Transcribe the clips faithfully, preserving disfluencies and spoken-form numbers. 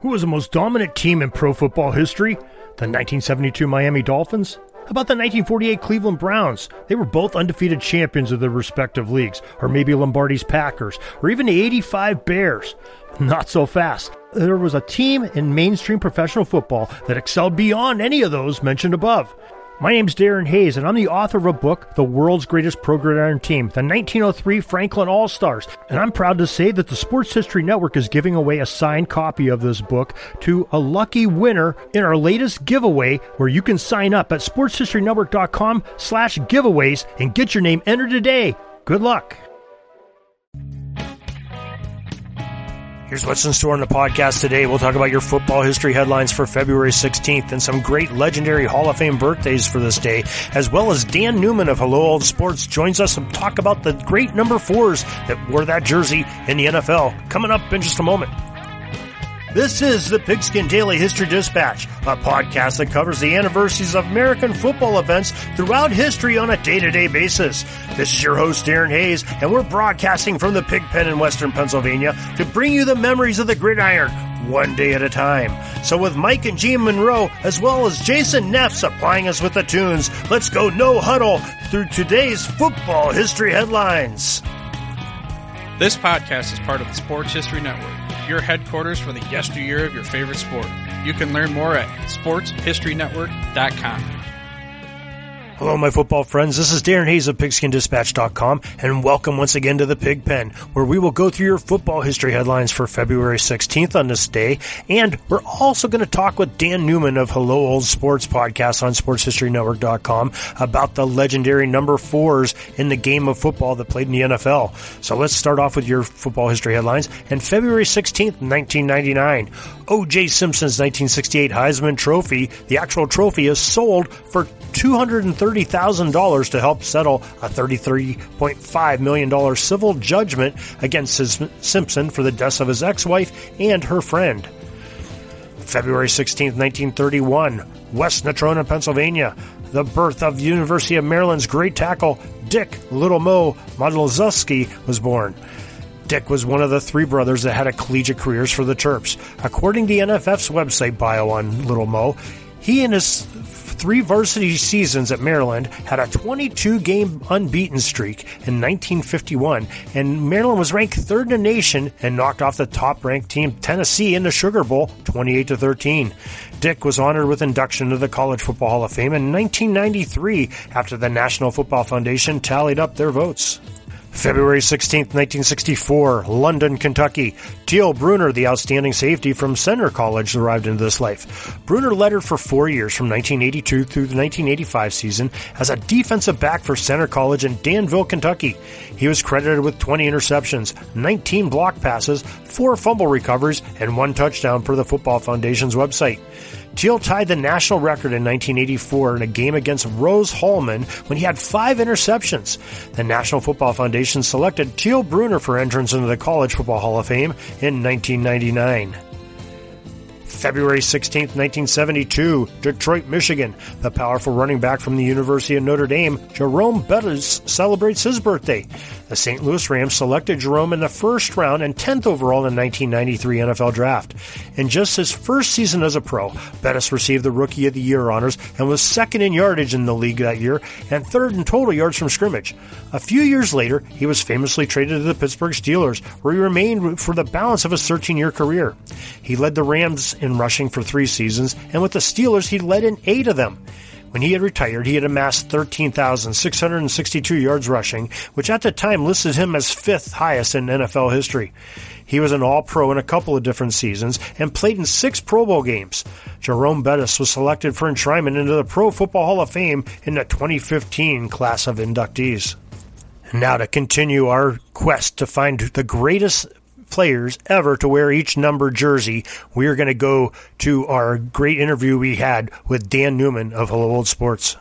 Who was the most dominant team in pro football history? The nineteen seventy-two Miami Dolphins? How about the nineteen forty-eight Cleveland Browns? They were both undefeated champions of their respective leagues. Or maybe Lombardi's Packers. Or even the eighty-five Bears. Not so fast. There was a team in mainstream professional football that excelled beyond any of those mentioned above. My name's Darren Hayes, and I'm the author of a book, The World's Greatest Pro Gridiron Team, the nineteen oh three Franklin All-Stars. And I'm proud to say that the Sports History Network is giving away a signed copy of this book to a lucky winner in our latest giveaway, where you can sign up at sportshistorynetwork.com slash giveaways and get your name entered today. Good luck. Here's what's in store on the podcast today. We'll talk about your football history headlines for February sixteenth and some great legendary Hall of Fame birthdays for this day, as well as Dan Newman of Hello Old Sports joins us to talk about the great number fours that wore that jersey in the N F L. Coming up in just a moment. This is the Pigskin Daily History Dispatch, a podcast that covers the anniversaries of American football events throughout history on a day-to-day basis. This is your host, Darren Hayes, and we're broadcasting from the Pig Pen in Western Pennsylvania to bring you the memories of the gridiron, one day at a time. So with Mike and Gene Monroe, as well as Jason Neff supplying us with the tunes, let's go no huddle through today's football history headlines. This podcast is part of the Sports History Network, your headquarters for the yesteryear of your favorite sport. You can learn more at sports history network dot com. Hello, my football friends. This is Darren Hayes of pigskin dispatch dot com, and welcome once again to the Pig Pen, where we will go through your football history headlines for February sixteenth on this day. And we're also going to talk with Dan Newman of Hello Old Sports podcast on sports history network dot com about the legendary number fours in the game of football that played in the N F L. So let's start off with your football history headlines. And February sixteenth, nineteen ninety-nine, O J Simpson's nineteen sixty-eight Heisman Trophy, the actual trophy, is sold for two hundred thirty thousand dollars to help settle a thirty-three point five million dollars civil judgment against Simpson for the deaths of his ex-wife and her friend. February sixteenth, nineteen thirty-one, West Natrona, Pennsylvania, the birth of University of Maryland's great tackle Dick Little Mo Modzelewski was born. Dick was one of the three brothers that had a collegiate careers for the Terps. According to the N F F's website bio on Little Mo, he and his three varsity seasons at Maryland had a twenty-two game unbeaten streak in nineteen fifty-one, and Maryland was ranked third in the nation and knocked off the top-ranked team Tennessee in the Sugar Bowl twenty-eight to thirteen. Dick was honored with induction to the College Football Hall of Fame in nineteen ninety-three after the National Football Foundation tallied up their votes. February sixteenth, nineteen sixty-four, London, Kentucky. Teal Bruner, the outstanding safety from Center College, arrived into this life. Bruner lettered for four years from nineteen eighty-two through the nineteen eighty-five season as a defensive back for Center College in Danville, Kentucky. He was credited with twenty interceptions, nineteen block passes, four fumble recoveries, and one touchdown per the Football Foundation's website. Teal tied the national record in nineteen eighty-four in a game against Rose Holman when he had five interceptions. The National Football Foundation selected Teal Bruner for entrance into the College Football Hall of Fame in nineteen ninety-nine. February sixteenth, nineteen seventy-two, Detroit, Michigan. The powerful running back from the University of Notre Dame, Jerome Bettis, celebrates his birthday. The Saint Louis Rams selected Jerome in the first round and tenth overall in the nineteen ninety-three N F L Draft. In just his first season as a pro, Bettis received the Rookie of the Year honors and was second in yardage in the league that year and third in total yards from scrimmage. A few years later, he was famously traded to the Pittsburgh Steelers, where he remained for the balance of his thirteen-year career. He led the Rams in rushing for three seasons, and with the Steelers, he led in eight of them. When he had retired, he had amassed thirteen thousand six hundred sixty-two yards rushing, which at the time listed him as fifth highest in N F L history. He was an All-Pro in a couple of different seasons and played in six Pro Bowl games. Jerome Bettis was selected for enshrinement into the Pro Football Hall of Fame in the twenty fifteen class of inductees. Now to continue our quest to find the greatest players ever to wear each number jersey, we are going to go to our great interview we had with Dan Newman of Hello Old Sports.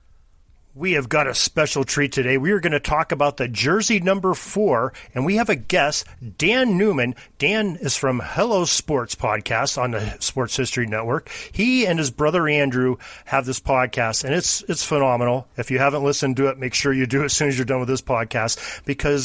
We have got a special treat today. We are going to talk about the jersey number four, and we have a guest, Dan Newman. Dan is from Hello Sports podcast on the Sports History Network. He and his brother Andrew have this podcast, and it's it's phenomenal. If you haven't listened to it, make sure you do as soon as you're done with this podcast, because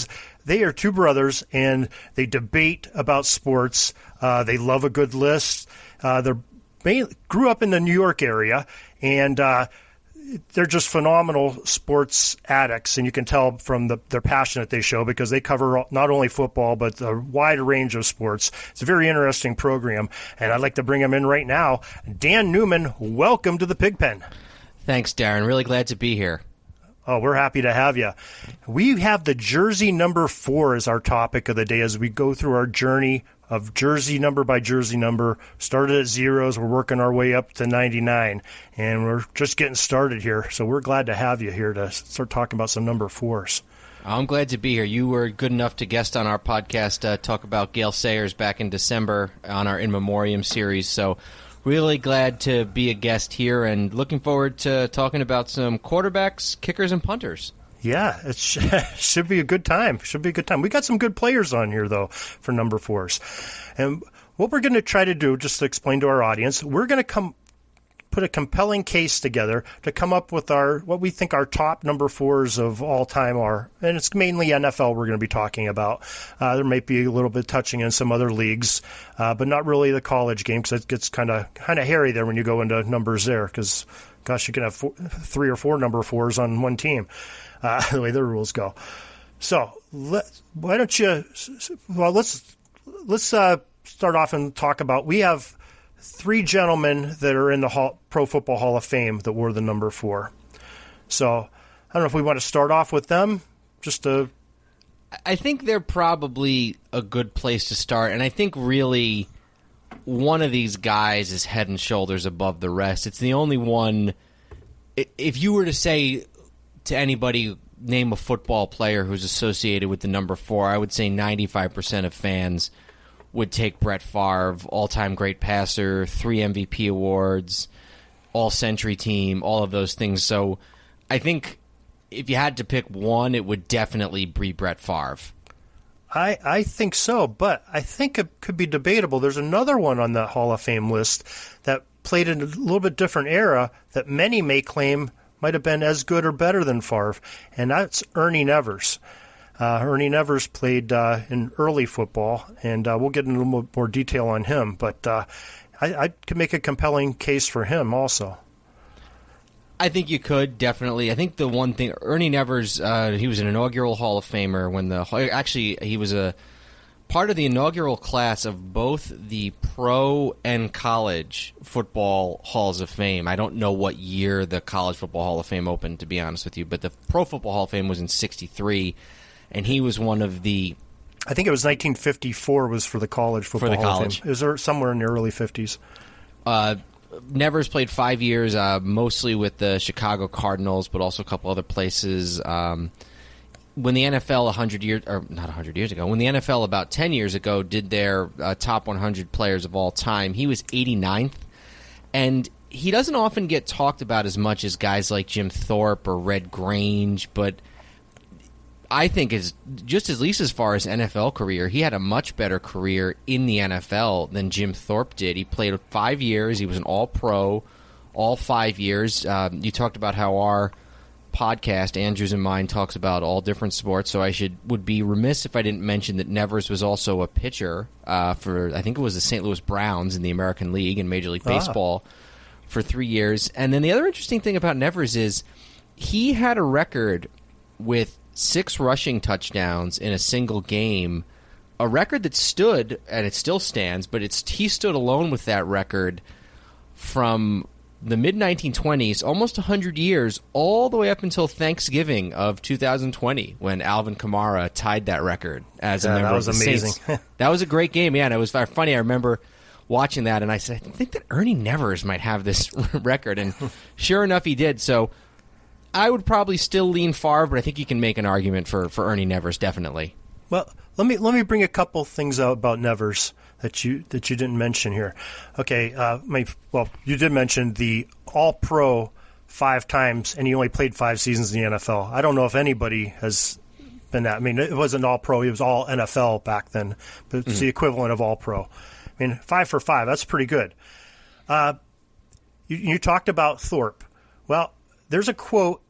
they are two brothers, and they debate about sports. Uh, they love a good list. Uh, they're they grew up in the New York area, and uh, they're just phenomenal sports addicts, and you can tell from the, their passion that they show because they cover not only football but a wide range of sports. It's a very interesting program, and I'd like to bring them in right now. Dan Newman, welcome to the Pigpen. Thanks, Darren. Really glad to be here. Oh, we're happy to have you. We have the jersey number four as our topic of the day as we go through our journey of jersey number by jersey number. Started at zeros, we're working our way up to ninety-nine, and we're just getting started here. So we're glad to have you here to start talking about some number fours. I'm glad to be here. You were good enough to guest on our podcast, uh, talk about Gale Sayers back in December on our In Memoriam series. So really glad to be a guest here and looking forward to talking about some quarterbacks, kickers, and punters. Yeah, it sh- should be a good time. Should be a good time. We got some good players on here, though, for number fours. And what we're going to try to do, just to explain to our audience, we're going to come put a compelling case together to come up with our what we think our top number fours of all time are. And it's mainly N F L we're going to be talking about. Uh, there may be a little bit touching in some other leagues, uh, but not really the college game because it gets kind of kind of hairy there when you go into numbers there because, gosh, you can have four, three or four number fours on one team. Uh, the way the rules go. So let, why don't you? Well, let's let's uh, start off and talk about. We have three gentlemen that are in the Hall, Pro Football Hall of Fame that wore the number four. So I don't know if we want to start off with them. Just to, I think they're probably a good place to start, and I think really one of these guys is head and shoulders above the rest. It's the only one. If you were to say to anybody, name a football player who's associated with the number four, I would say ninety-five percent of fans would take Brett Favre, all-time great passer, three M V P awards, all-century team, all of those things. So I think if you had to pick one, it would definitely be Brett Favre. I, I think so, but I think it could be debatable. There's another one on the Hall of Fame list that played in a little bit different era that many may claim might have been as good or better than Favre, and that's Ernie Nevers. Uh, Ernie Nevers played uh, in early football, and uh, we'll get into a little more detail on him, but uh, I, I could make a compelling case for him also. I think you could, definitely. I think the one thing, Ernie Nevers, uh, he was an inaugural Hall of Famer when the, actually he was a part of the inaugural class of both the pro and college football halls of fame. I don't know what year the College Football Hall of Fame opened, to be honest with you, but the Pro Football Hall of Fame was in sixty-three, and he was one of the... I think it was nineteen fifty-four was for the College Football for the Hall college. of Fame. Is there somewhere in the early fifties? Uh, Nevers played five years, uh, mostly with the Chicago Cardinals, but also a couple other places. Um When the N F L one hundred years, or not one hundred years ago, when the N F L about ten years ago did their uh, top one hundred players of all time, he was eighty-ninth. And he doesn't often get talked about as much as guys like Jim Thorpe or Red Grange, but I think is just at least as far as N F L career, he had a much better career in the N F L than Jim Thorpe did. He played five years. He was an all-pro all five years. Um, you talked about how our podcast, Andrews and mine, talks about all different sports, so I should would be remiss if I didn't mention that Nevers was also a pitcher uh, for, I think it was the Saint Louis Browns in the American League and Major League Baseball ah. for three years. And then the other interesting thing about Nevers is he had a record with six rushing touchdowns in a single game, a record that stood, and it still stands, but it's he stood alone with that record from the mid nineteen twenties, almost one hundred years, all the way up until Thanksgiving of two thousand twenty, when Alvin Kamara tied that record as a yeah, member that was of the amazing. Saints. That was a great game, yeah, and it was funny. I remember watching that, and I said, I think that Ernie Nevers might have this record, and sure enough, he did. So I would probably still lean Favre, but I think you can make an argument for, for Ernie Nevers, definitely. Well, let me let me bring a couple things out about Nevers that you that you didn't mention here. Okay, uh, my, well, you did mention the All-Pro five times, and he only played five seasons in the N F L. I don't know if anybody has been that. I mean, it wasn't All-Pro; it was all N F L back then, but it's mm-hmm. the equivalent of All-Pro. I mean, five for five, that's pretty good. Uh, you, you talked about Thorpe. Well, there's a quote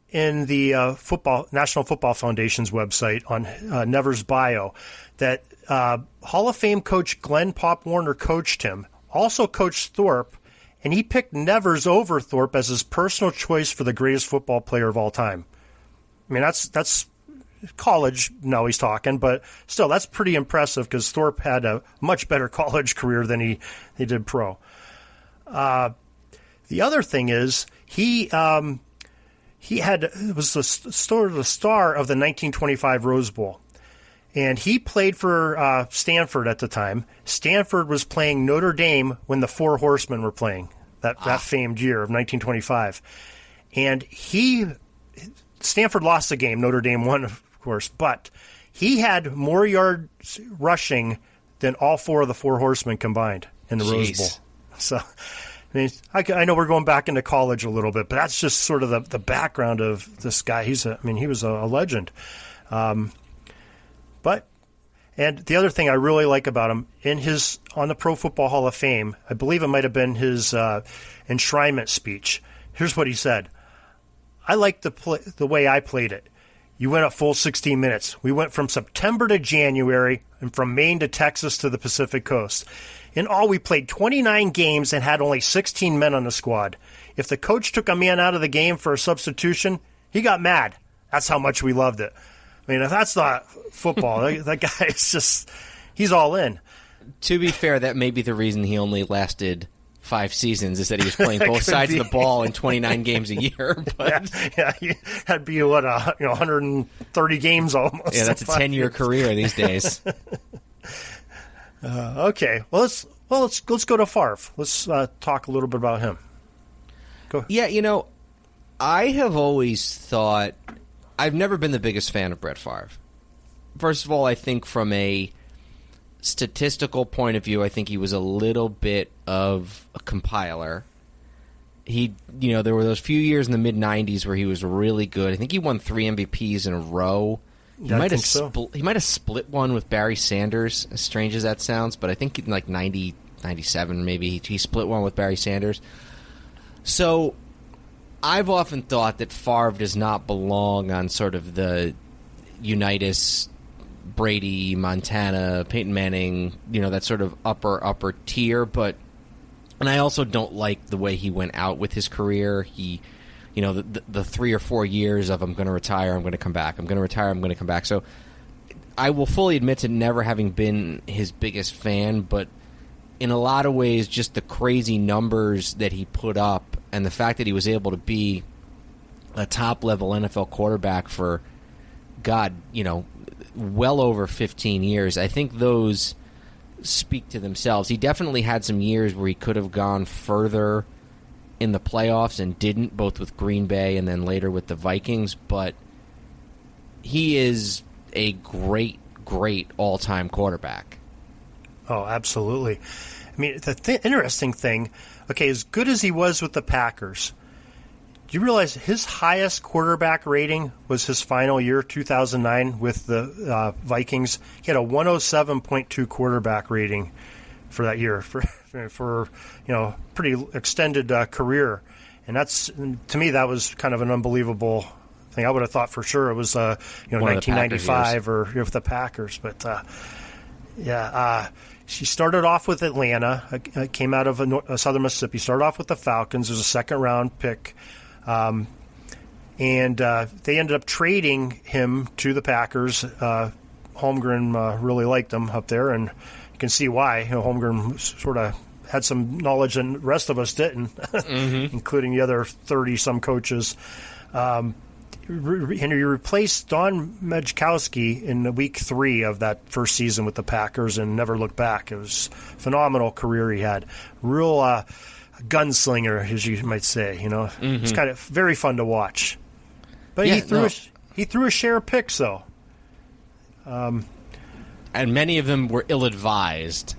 in the uh, football National Football Foundation's website on uh, Nevers' bio that uh, Hall of Fame coach Glenn Pop Warner coached him, also coached Thorpe, and he picked Nevers over Thorpe as his personal choice for the greatest football player of all time. I mean, that's that's college, now he's talking, but still, that's pretty impressive because Thorpe had a much better college career than he, he did pro. Uh, the other thing is, he um, he had was the sort of the star of the nineteen twenty-five Rose Bowl. And he played for uh, Stanford at the time. Stanford was playing Notre Dame when the Four Horsemen were playing, that, ah. that famed year of nineteen twenty-five. And he, Stanford lost the game. Notre Dame won, of course. But he had more yards rushing than all four of the Four Horsemen combined in the Jeez. Rose Bowl. So, I mean, I, I know we're going back into college a little bit, but that's just sort of the, the background of this guy. He's a, I mean, he was a, a legend. Um But, and the other thing I really like about him, in his, on the Pro Football Hall of Fame, I believe it might have been his uh, enshrinement speech. Here's what he said. I like the play, the way I played it. You went a full sixteen minutes. We went from September to January and from Maine to Texas to the Pacific Coast. In all, we played twenty-nine games and had only sixteen men on the squad. If the coach took a man out of the game for a substitution, he got mad. That's how much we loved it. I mean, if that's not football, that, that guy is just, he's all in. To be fair, that may be the reason he only lasted five seasons, is that he was playing both sides be. of the ball in twenty-nine games a year. But yeah, yeah, that'd be, what, uh, you know, one hundred thirty games almost. Yeah, that's a ten-year career these days. uh, okay, well, let's, well, let's, let's go to Favre. Let's uh, talk a little bit about him. Go ahead. Yeah, you know, I have always thought... I've never been the biggest fan of Brett Favre. First of all, I think from a statistical point of view, I think he was a little bit of a compiler. He, you know, there were those few years in the mid nineties where he was really good. I think he won three M V Ps in a row. He yeah, might have so. spl- he might have split one with Barry Sanders, as strange as that sounds, but I think in like ninety, ninety-seven maybe he, he split one with Barry Sanders. So I've often thought that Favre does not belong on sort of the Unitas, Brady, Montana, Peyton Manning, you know, that sort of upper, upper tier. But, and I also don't like the way he went out with his career. He, you know, the, the, the three or four years of I'm going to retire, I'm going to come back, I'm going to retire, I'm going to come back. So I will fully admit to never having been his biggest fan, but in a lot of ways, just the crazy numbers that he put up and the fact that he was able to be a top-level N F L quarterback for, God, you know, well over fifteen years, I think those speak to themselves. He definitely had some years where he could have gone further in the playoffs and didn't, both with Green Bay and then later with the Vikings, but he is a great, great all-time quarterback. Oh, absolutely. I mean, the th- interesting thing, okay, as good as he was with the Packers, do you realize his highest quarterback rating was his final year, two thousand nine, with the uh, Vikings? He had a one oh seven point two quarterback rating for that year, for, for you know, pretty extended uh, career. And that's, to me, that was kind of an unbelievable thing. I would have thought for sure it was, uh, you know, One nineteen ninety-five or you know, with the Packers. But, uh, yeah, uh, she started off with Atlanta, uh, came out of a, a Southern Mississippi, started off with the Falcons. There's a second-round pick. Um, and uh, they ended up trading him to the Packers. Uh, Holmgren uh, really liked him up there, and you can see why. You know, Holmgren sort of had some knowledge and the rest of us didn't, mm-hmm. including the other thirty-some coaches. Um, re- and he replaced Don Majkowski in week three of that first season with the Packers and never looked back. It was a phenomenal career he had. Real uh, gunslinger, as you might say. You know, mm-hmm. It's kind of very fun to watch. But yeah, he threw no. a, he threw a share of picks, though. Um, and many of them were ill-advised.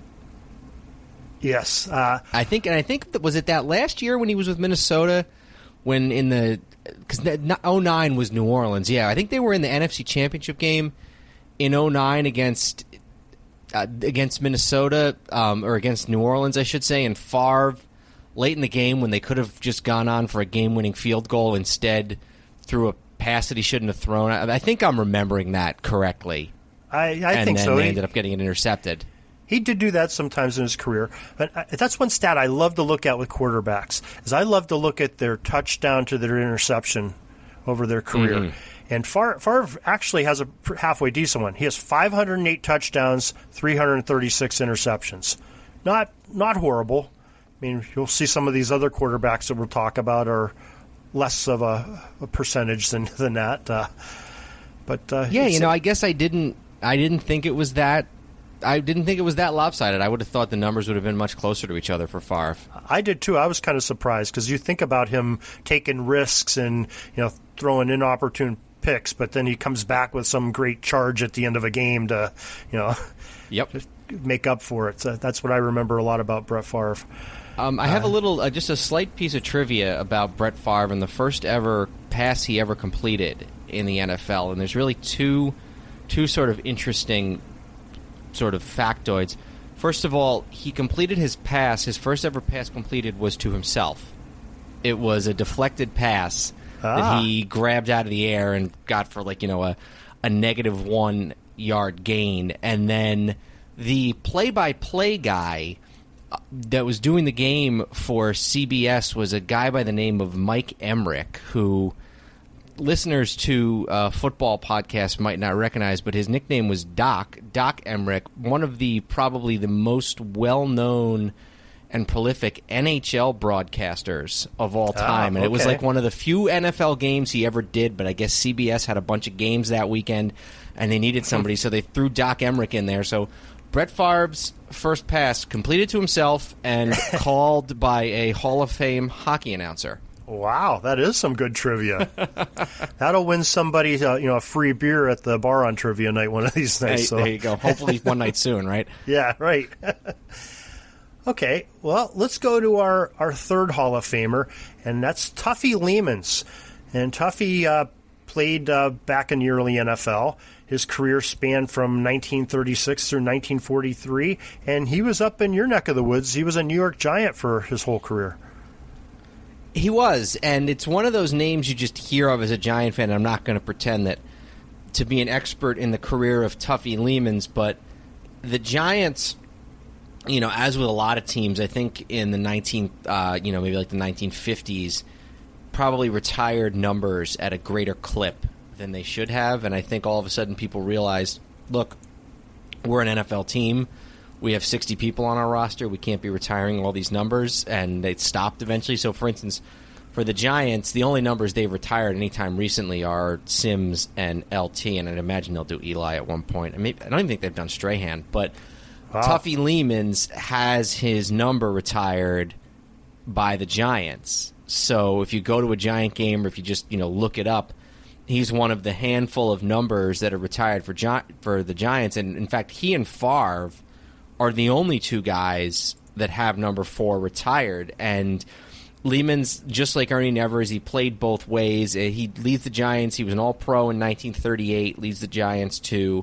Yes, uh, I think, and I think that was it that last year when he was with Minnesota, when in the because oh nine was New Orleans. Yeah, I think they were in the N F C Championship game in oh nine against uh, against Minnesota um, or against New Orleans, I should say. And Favre, late in the game when they could have just gone on for a game-winning field goal, instead threw a pass that he shouldn't have thrown. I, I think I'm remembering that correctly. I, I and think then so. they He, ended up getting it intercepted. he did do that sometimes in his career. But I, that's one stat I love to look at with quarterbacks, is I love to look at their touchdown to their interception over their career. Mm-hmm. And Favre, Favre actually has a halfway decent one. He has five hundred eight touchdowns, three hundred thirty-six interceptions. Not not horrible. I mean, you'll see some of these other quarterbacks that we'll talk about are less of a, a percentage than than that. Uh, but uh, yeah, you know, I guess I didn't I didn't think it was that. I didn't think it was that lopsided. I would have thought the numbers would have been much closer to each other for Favre. I did too. I was kind of surprised because you think about him taking risks and, you know, throwing inopportune picks, but then he comes back with some great charge at the end of a game to, you know, yep, make up for it. So that's what I remember a lot about Brett Favre. Um, I have uh, a little, uh, just a slight piece of trivia about Brett Favre and the first ever pass he ever completed in the N F L. And there's really two, two sort of interesting sort of factoids. First of all, he completed his pass, his first ever pass completed was to himself. It was a deflected pass ah. that he grabbed out of the air and got for like, you know, a, a negative one yard gain. And then the play-by-play guy that was doing the game for C B S was a guy by the name of Mike Emmerich, who listeners to uh, football podcasts might not recognize, but his nickname was Doc, Doc Emmerich, one of the probably the most well-known and prolific N H L broadcasters of all time. Ah, okay. And it was like one of the few N F L games he ever did, but I guess C B S had a bunch of games that weekend, and they needed somebody, so they threw Doc Emmerich in there. So Brett Favre's first pass completed to himself and called by a Hall of Fame hockey announcer. Wow, that is some good trivia. That'll win somebody, uh, you know, a free beer at the bar on trivia night one of these nights. Hey, so. There you go. Hopefully one night soon, right? Yeah, right. Okay, well, let's go to our, our third Hall of Famer, and that's Tuffy Lehmans. And Tuffy uh, played uh, back in the early N F L. His career spanned from nineteen thirty-six through nineteen forty-three, and he was up in your neck of the woods. He was a New York Giant for his whole career. He was, and it's one of those names you just hear of as a Giant fan. I'm not going to pretend that to be an expert in the career of Tuffy Lehmans, but the Giants, you know, as with a lot of teams, I think in the nineteen, uh, you know, maybe like the nineteen fifties, probably retired numbers at a greater clip than they should have, and I think all of a sudden people realized, look, we're an N F L team. We have sixty people on our roster. We can't be retiring all these numbers, and they stopped eventually. So, for instance, for the Giants, the only numbers they've retired anytime recently are Sims and L T, and I'd imagine they'll do Eli at one point. I mean, I don't even think they've done Strahan, but wow. Tuffy Lehmans has his number retired by the Giants. So if you go to a Giant game or if you just, you know, look it up, he's one of the handful of numbers that are retired for Gi- for the Giants. And, in fact, he and Favre are the only two guys that have number four retired. And Lehmans, just like Ernie Nevers, he played both ways. He leads the Giants. He was an All-Pro in nineteen thirty-eight, leads the Giants to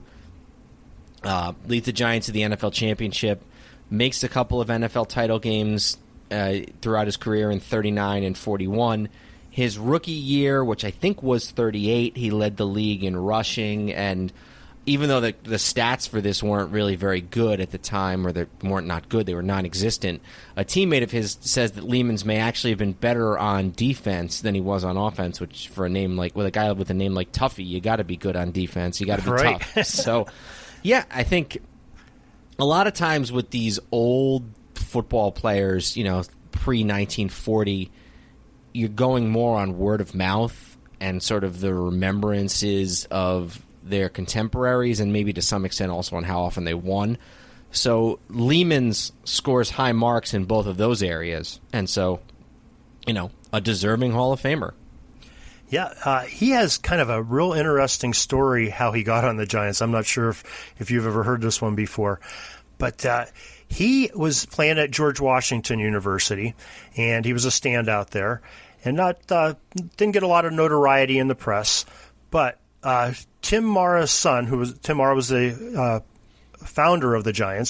uh, leads the Giants to the N F L championship, makes a couple of N F L title games uh, throughout his career in thirty-nine and forty-one. His rookie year, which I think was thirty-eight, he led the league in rushing, and even though the, the stats for this weren't really very good at the time, or they weren't not good, they were non-existent, a teammate of his says that Lehmans may actually have been better on defense than he was on offense, which for a name like, with a guy with a name like Tuffy, you got to be good on defense. You got to be right. tough. So, yeah, I think a lot of times with these old football players, you know, pre nineteen forty, you're going more on word of mouth and sort of the remembrances of their contemporaries, and maybe to some extent also on how often they won. So Lehmans scores high marks in both of those areas, and so, you know, a deserving Hall of Famer. Yeah, uh, he has kind of a real interesting story how he got on the Giants. I'm not sure if, if you've ever heard this one before, but uh, he was playing at George Washington University, and he was a standout there, and not uh, didn't get a lot of notoriety in the press, but Uh, Tim Mara's son, who was Tim Mara was the uh, founder of the Giants,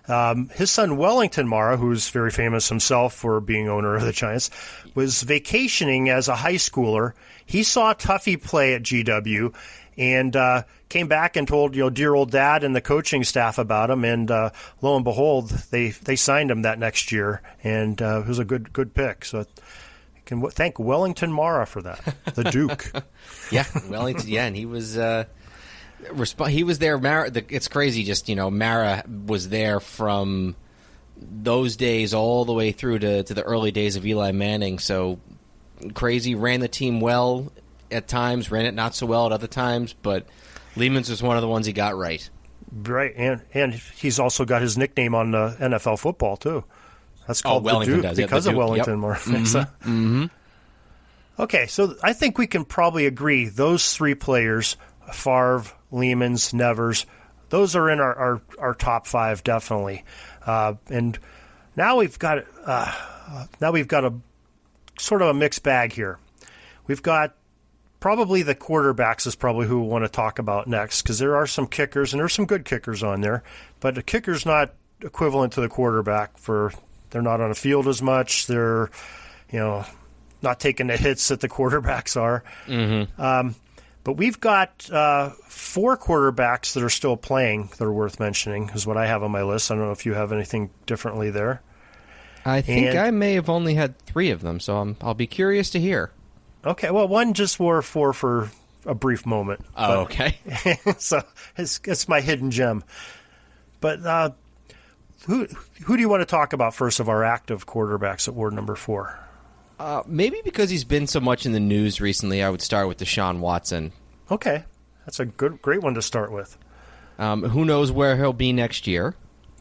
Um, his son Wellington Mara, who's very famous himself for being owner of the Giants, was vacationing as a high schooler. He saw Tuffy play at G W and uh, came back and told, you know, dear old dad and the coaching staff about him. And uh, lo and behold, they, they signed him that next year, and uh, it was a good good pick. So I can w- thank Wellington Mara for that, the Duke. Yeah, Wellington. Yeah, and he was uh, resp- he was there. Mara, the, it's crazy. Just you know, Mara was there from those days all the way through to, to the early days of Eli Manning. So crazy. Ran the team well at times, ran it not so well at other times, but Lehman's was one of the ones he got right. Right, and and he's also got his nickname on uh, N F L football too. That's called oh, the Duke does. because yeah, of Duke. Wellington Yep. Mara. Mm-hmm. So, mm-hmm. Okay, so I think we can probably agree those three players, Favre, Lehman's, Nevers, those are in our, our, our top five definitely. Uh, and now we've got uh, now we've got a sort of a mixed bag here. We've got probably the quarterbacks is probably who we want to talk about next, because there are some kickers, and there's some good kickers on there, but the kicker's not equivalent to the quarterback. For they're not on the field as much. They're, you know, not taking the hits that the quarterbacks are. Mm-hmm. Um, but we've got uh, four quarterbacks that are still playing that are worth mentioning, is what I have on my list. I don't know if you have anything differently there. I think And- I may have only had three of them, so I'm, I'll be curious to hear. Okay, well, one just wore four for a brief moment. Oh, but- okay. so it's, it's my hidden gem. But uh, who who do you want to talk about first of our active quarterbacks at ward number four? Uh, maybe because he's been so much in the news recently, I would start with Deshaun Watson. Okay, that's a good, great one to start with. Um, who knows where he'll be next year?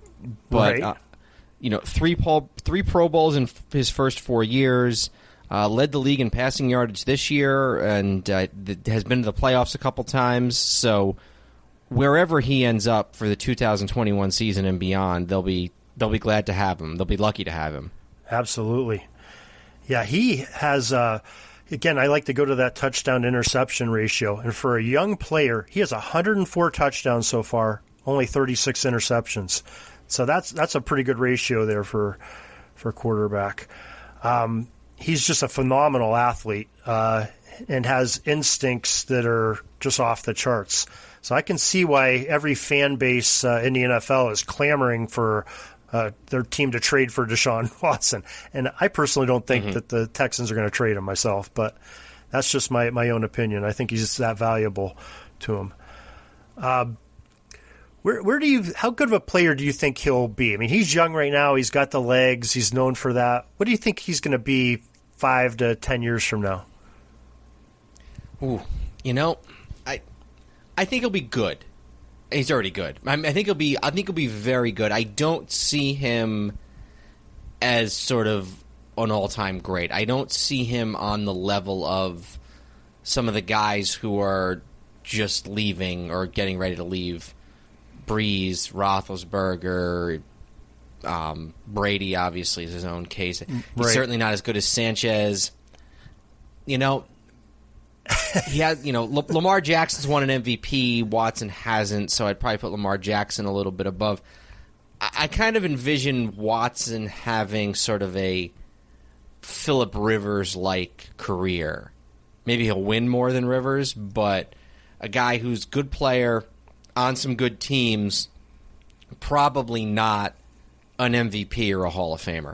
But Right. uh, you know, three Pro, three Pro Bowls in f- his first four years. Uh, led the league in passing yardage this year, and uh, th- has been to the playoffs a couple times. So wherever he ends up for the two thousand twenty-one season and beyond, they'll be they'll be glad to have him. They'll be lucky to have him. Absolutely. Yeah, he has, uh, again, I like to go to that touchdown-interception ratio. And for a young player, he has one hundred four touchdowns so far, only thirty-six interceptions. So that's that's a pretty good ratio there for, for quarterback. Um, he's just a phenomenal athlete uh, and has instincts that are just off the charts. So I can see why every fan base uh, in the N F L is clamoring for uh, their team to trade for Deshaun Watson. And I personally don't think mm-hmm. that the Texans are going to trade him myself, but that's just my, my own opinion. I think he's that valuable to him. Uh, where where do you how good of a player do you think he'll be? I mean, he's young right now. He's got the legs. He's known for that. What do you think he's going to be five to ten years from now? Ooh, you know, I I think he'll be good. He's already good. I, I think he'll be. I think he'll be very good. I don't see him as sort of an all-time great. I don't see him on the level of some of the guys who are just leaving or getting ready to leave. Breeze, Roethlisberger, um, Brady obviously is his own case. He's right. certainly not as good as Sanchez. You know, he had, you know, L- Lamar Jackson's won an M V P. Watson hasn't, so I'd probably put Lamar Jackson a little bit above. I, I kind of envision Watson having sort of a Phillip Rivers-like career. Maybe he'll win more than Rivers, but a guy who's good player on some good teams, probably not an M V P or a Hall of Famer.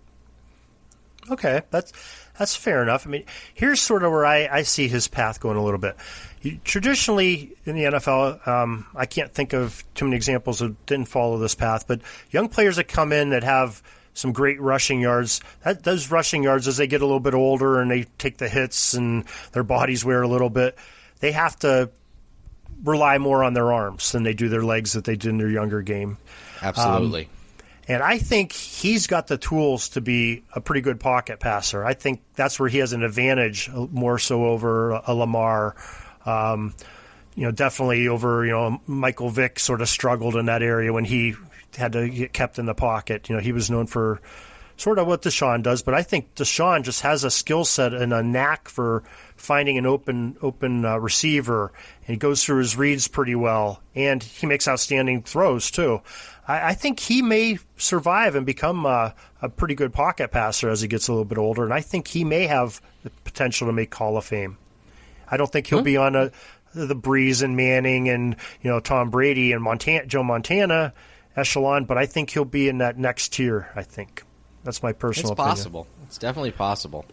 Okay, that's that's fair enough. I mean, here's sort of where I, I see his path going a little bit. You, traditionally, in the N F L, um, I can't think of too many examples that didn't follow this path, but young players that come in that have some great rushing yards, that, those rushing yards, as they get a little bit older and they take the hits and their bodies wear a little bit, they have to rely more on their arms than they do their legs that they did in their younger game. Absolutely. Um, and I think he's got the tools to be a pretty good pocket passer. I think that's where he has an advantage more so over a Lamar. Um, you know, definitely over, you know, Michael Vick sort of struggled in that area when he had to get kept in the pocket. You know, he was known for sort of what Deshaun does, but I think Deshaun just has a skill set and a knack for finding an open open uh, receiver, and he goes through his reads pretty well, and he makes outstanding throws too. I, I think he may survive and become uh, a pretty good pocket passer as he gets a little bit older, and I think he may have the potential to make Hall of Fame. I don't think he'll hmm. be on a, the Breeze and Manning and you know Tom Brady and Montana, Joe Montana echelon, but I think he'll be in that next tier, I think. That's my personal opinion. It's possible. It's definitely possible.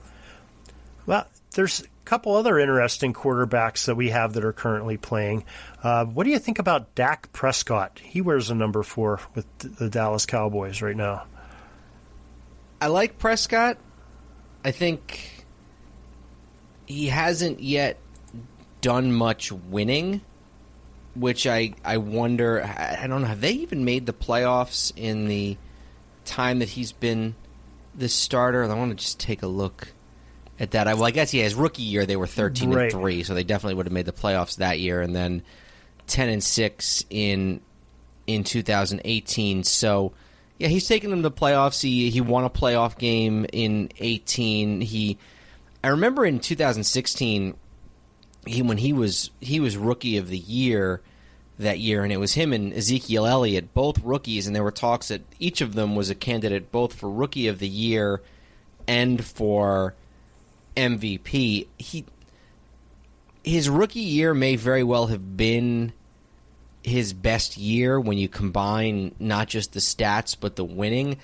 Well, there's a couple other interesting quarterbacks that we have that are currently playing. Uh, what do you think about Dak Prescott? He wears a number four with the Dallas Cowboys right now. I like Prescott. I think he hasn't yet done much winning, which I, I wonder, I don't know, have they even made the playoffs in the time that he's been the starter? I want to just take a look at that. I, well, I guess, yeah, his rookie year they were thirteen and three, so they definitely would have made the playoffs that year, and then ten and six in in two thousand eighteen. So, yeah, he's taken them to the playoffs. He he won a playoff game in eighteen. He, I remember in two thousand sixteen, he when he was he was rookie of the year that year, and it was him and Ezekiel Elliott, both rookies, and there were talks that each of them was a candidate both for rookie of the year and for M V P. He his rookie year may very well have been his best year when you combine not just the stats but the winning.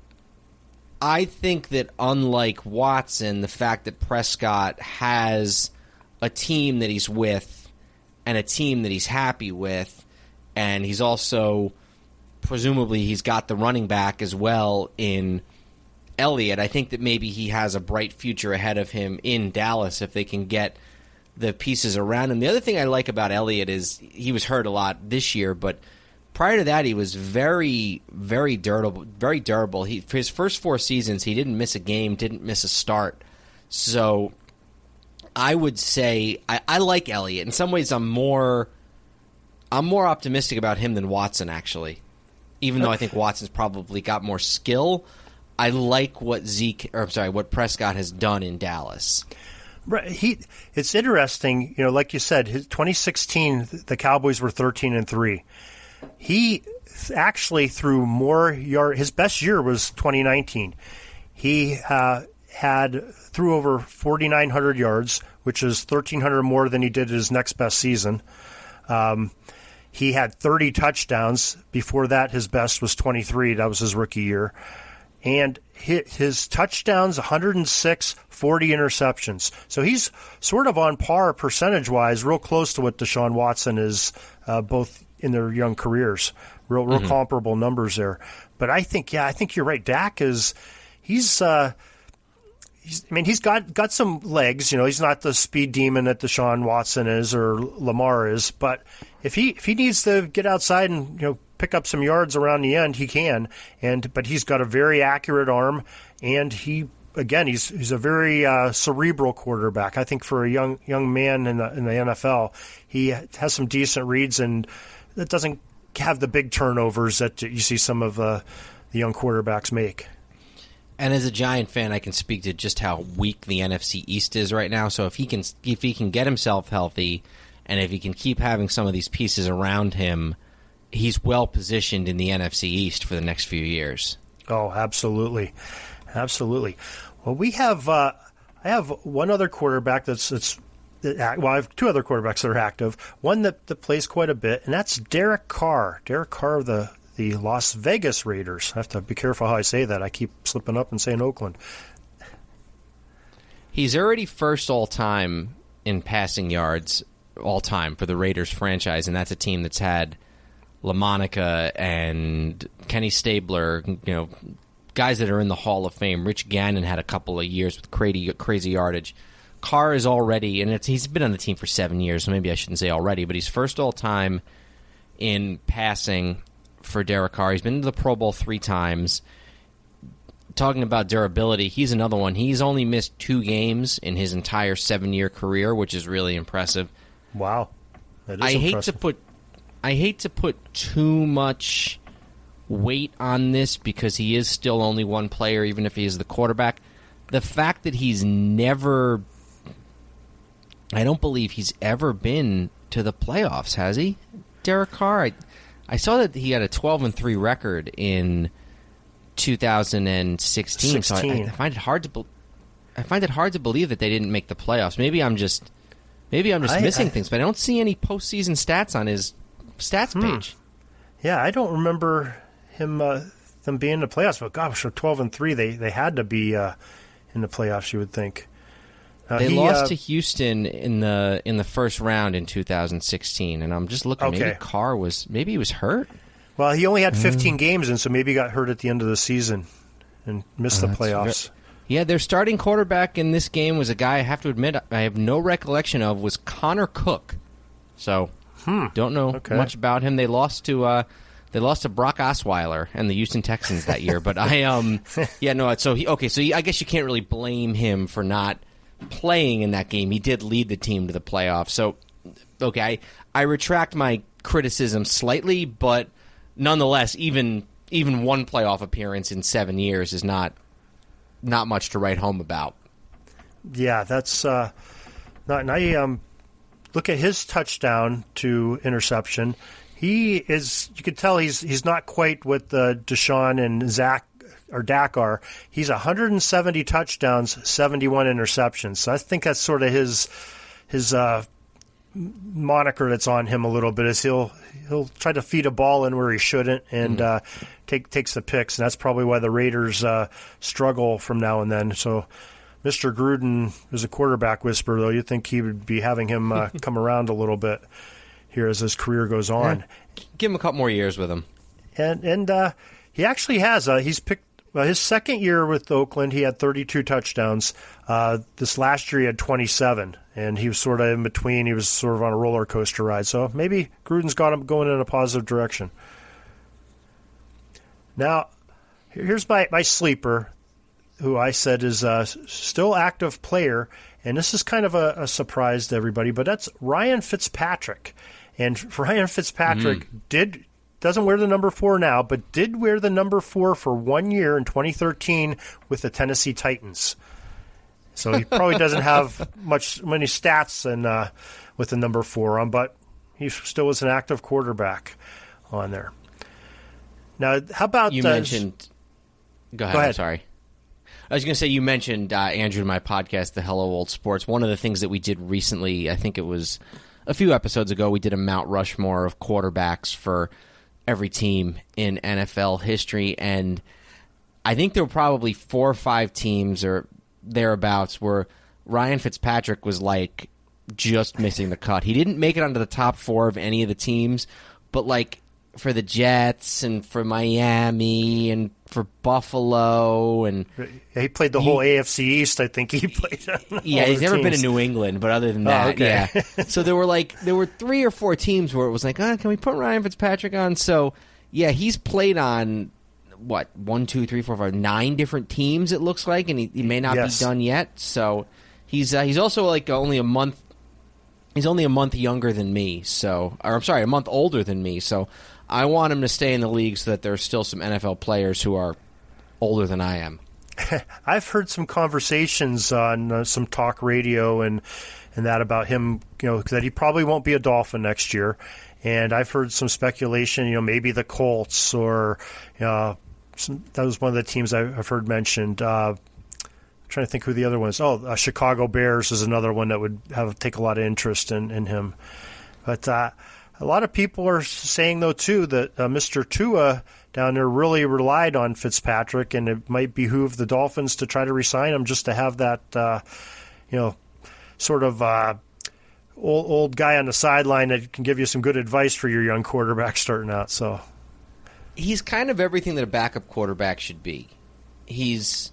I think that unlike Watson, the fact that Prescott has a team that he's with and a team that he's happy with, and he's also, presumably, he's got the running back as well in Elliott. I think that maybe he has a bright future ahead of him in Dallas if they can get the pieces around him. The other thing I like about Elliott is he was hurt a lot this year, but prior to that he was very, very durable. Very durable. He, for his first four seasons, he didn't miss a game, didn't miss a start. So I would say I, I like Elliott. In some ways, I'm more I'm more optimistic about him than Watson, actually. Even though I think Watson's probably got more skill, I like what Zeke, or I'm sorry, what Prescott has done in Dallas. Right. He. It's interesting. You know, like you said, his twenty sixteen, the Cowboys were thirteen and three. He actually threw more yard. His best year was twenty nineteen. He uh, had threw over forty-nine hundred yards, which is thirteen hundred more than he did his next best season. Um, he had thirty touchdowns. Before that, his best was twenty-three. That was his rookie year. And his, his touchdowns, one hundred six, forty interceptions. So he's sort of on par percentage-wise, real close to what Deshaun Watson is, uh, both in their young careers. Real, real mm-hmm. comparable numbers there. But I think, yeah, I think you're right. Dak is, he's, uh, He's, I mean, he's got, got some legs. You know, he's not the speed demon that Deshaun Watson is or Lamar is. But if he if he needs to get outside and you know pick up some yards around the end, he can. And but he's got a very accurate arm, and he again he's he's a very uh, cerebral quarterback. I think for a young young man in the in the N F L, he has some decent reads, and it doesn't have the big turnovers that you see some of uh, the young quarterbacks make. And as a Giant fan, I can speak to just how weak the N F C East is right now. So if he can, if he can get himself healthy, and if he can keep having some of these pieces around him, he's well positioned in the N F C East for the next few years. Oh, absolutely, absolutely. Well, we have uh, I have one other quarterback that's that's well, I have two other quarterbacks that are active. One that, that plays quite a bit, and that's Derek Carr. Derek Carr of the. The Las Vegas Raiders. I have to be careful how I say that. I keep slipping up and saying Oakland. He's already first all-time in passing yards all-time for the Raiders franchise, and that's a team that's had LaMonica and Kenny Stabler, you know, guys that are in the Hall of Fame. Rich Gannon had a couple of years with crazy, crazy yardage. Carr is already, and it's, he's been on the team for seven years, so maybe I shouldn't say already, but he's first all-time in passing for Derek Carr. He's been to the Pro Bowl three times. Talking about durability, he's another one. He's only missed two games in his entire seven-year career, which is really impressive. Wow. That is I impressive. hate to put I hate to put too much weight on this because he is still only one player, even if he is the quarterback. The fact that he's never, I don't believe he's ever been to the playoffs, has he? Derek Carr? I, I saw that he had a twelve and three record in two thousand sixteen, so I, I find it hard to be, I find it hard to believe that they didn't make the playoffs. Maybe I'm just maybe I'm just I, missing I, things, but I don't see any postseason stats on his stats hmm. page. Yeah, I don't remember him uh, them being in the playoffs, but gosh, so twelve and three, they they had to be uh, in the playoffs, you would think. Uh, they he, lost uh, to Houston in the in the first round in two thousand sixteen, and I'm just looking. Okay. Maybe Carr was maybe he was hurt. Well, he only had fifteen mm. games, and so maybe he got hurt at the end of the season and missed oh, the playoffs. Very, yeah, their starting quarterback in this game was a guy I have to admit I have no recollection of, was Connor Cook. So hmm. don't know okay. much about him. They lost to uh, they lost to Brock Osweiler and the Houston Texans that year. But I um yeah no so he okay so he, I guess you can't really blame him for not playing in that game. He did lead the team to the playoffs. So okay, I, I retract my criticism slightly, but nonetheless, even even one playoff appearance in seven years is not not much to write home about. Yeah, that's uh, not. And I um, look at his touchdown to interception. He is. You could tell he's he's not quite what the Deshaun and Zach or Dak are. He's one hundred seventy touchdowns, seventy-one interceptions. So I think that's sort of his his uh, moniker that's on him a little bit. Is he'll he'll try to feed a ball in where he shouldn't and mm. uh, take takes the picks, and that's probably why the Raiders uh, struggle from now and then. So Mister Gruden is a quarterback whisperer, though. You'd think he would be having him uh, come around a little bit here as his career goes on. Yeah. Give him a couple more years with him. And and uh, he actually has. Uh, he's picked uh, his second year with Oakland. He had thirty-two touchdowns. Uh, this last year he had twenty-seven, and he was sort of in between. He was sort of on a roller coaster ride. So maybe Gruden's got him going in a positive direction. Now, here's my, my sleeper, who I said is a still active player, and this is kind of a, a surprise to everybody, but that's Ryan Fitzpatrick. And Ryan Fitzpatrick mm. did doesn't wear the number four now, but did wear the number four for one year in twenty thirteen with the Tennessee Titans. So he probably doesn't have much many stats and uh, with the number four on, but he still was an active quarterback on there. Now, how about you uh, mentioned? Go ahead. Go ahead. I'm sorry. I was going to say you mentioned uh, Andrew in my podcast, the Hello Old Sports. One of the things that we did recently, I think it was a few episodes ago, we did a Mount Rushmore of quarterbacks for every team in N F L history, and I think there were probably four or five teams or thereabouts where Ryan Fitzpatrick was like just missing the cut. He didn't make it onto the top four of any of the teams, but like for the Jets and for Miami and for Buffalo, and yeah, he played the he, whole A F C East. I think he played. Yeah, he's never teams. been in New England, but other than that, oh, okay. yeah. So there were like there were three or four teams where it was like, oh, can we put Ryan Fitzpatrick on? So yeah, he's played on what one, two, three, four, five, nine different teams. It looks like, and he, he may not yes. be done yet. So he's uh, he's also like only a month. He's only a month younger than me. So, or I'm sorry, a month older than me. So. I want him to stay in the league so that there are still some N F L players who are older than I am. I've heard some conversations on uh, some talk radio and and that about him, you know, that he probably won't be a Dolphin next year. And I've heard some speculation, you know, maybe the Colts or uh, some, that was one of the teams I've heard mentioned. Uh, I'm trying to think who the other one is. Oh, uh, Chicago Bears is another one that would have take a lot of interest in, in him. But uh, a lot of people are saying, though, too, that uh, Mister Tua down there really relied on Fitzpatrick, and it might behoove the Dolphins to try to re-sign him just to have that, uh, you know, sort of uh, old, old guy on the sideline that can give you some good advice for your young quarterback starting out. So he's kind of everything that a backup quarterback should be. He's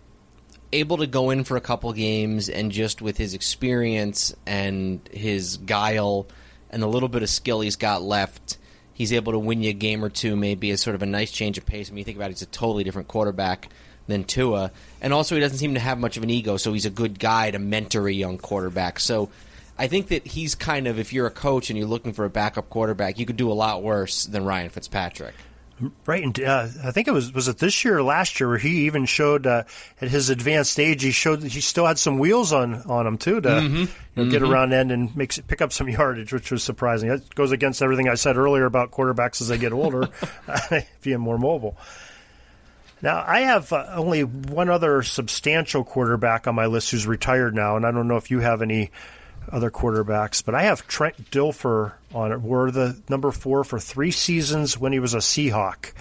able to go in for a couple games and just with his experience and his guile and the little bit of skill he's got left, he's able to win you a game or two, maybe as sort of a nice change of pace. I mean, you think about it, he's a totally different quarterback than Tua. And also he doesn't seem to have much of an ego, so he's a good guy to mentor a young quarterback. So I think that he's kind of, if you're a coach and you're looking for a backup quarterback, you could do a lot worse than Ryan Fitzpatrick. Right, and uh, I think it was was it this year or last year where he even showed uh, at his advanced age he showed he still had some wheels on, on him too to Mm-hmm. you know, Mm-hmm. get around end and make pick up some yardage, which was surprising. That goes against everything I said earlier about quarterbacks as they get older being more mobile. Now I have uh, only one other substantial quarterback on my list who's retired now, and I don't know if you have any other quarterbacks, but I have Trent Dilfer on it. Were the number four for three seasons when he was a Seahawk.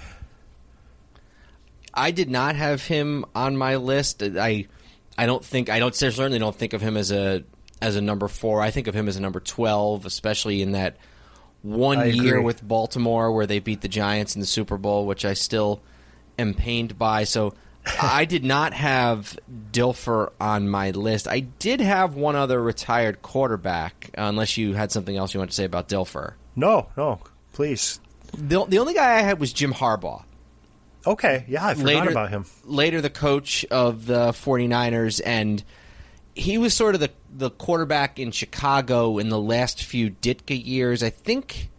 I did not have him on my list. I, I don't think I don't certainly don't think of him as a as a number four. I think of him as a number twelve, especially in that one I year agree. with Baltimore where they beat the Giants in the Super Bowl, which I still am pained by. So I did not have Dilfer on my list. I did have one other retired quarterback, uh, unless you had something else you want to say about Dilfer. No, no, please. The, the only guy I had was Jim Harbaugh. Okay, yeah, I forgot later, about him. Later the coach of the 49ers, and he was sort of the, the quarterback in Chicago in the last few Ditka years. I think,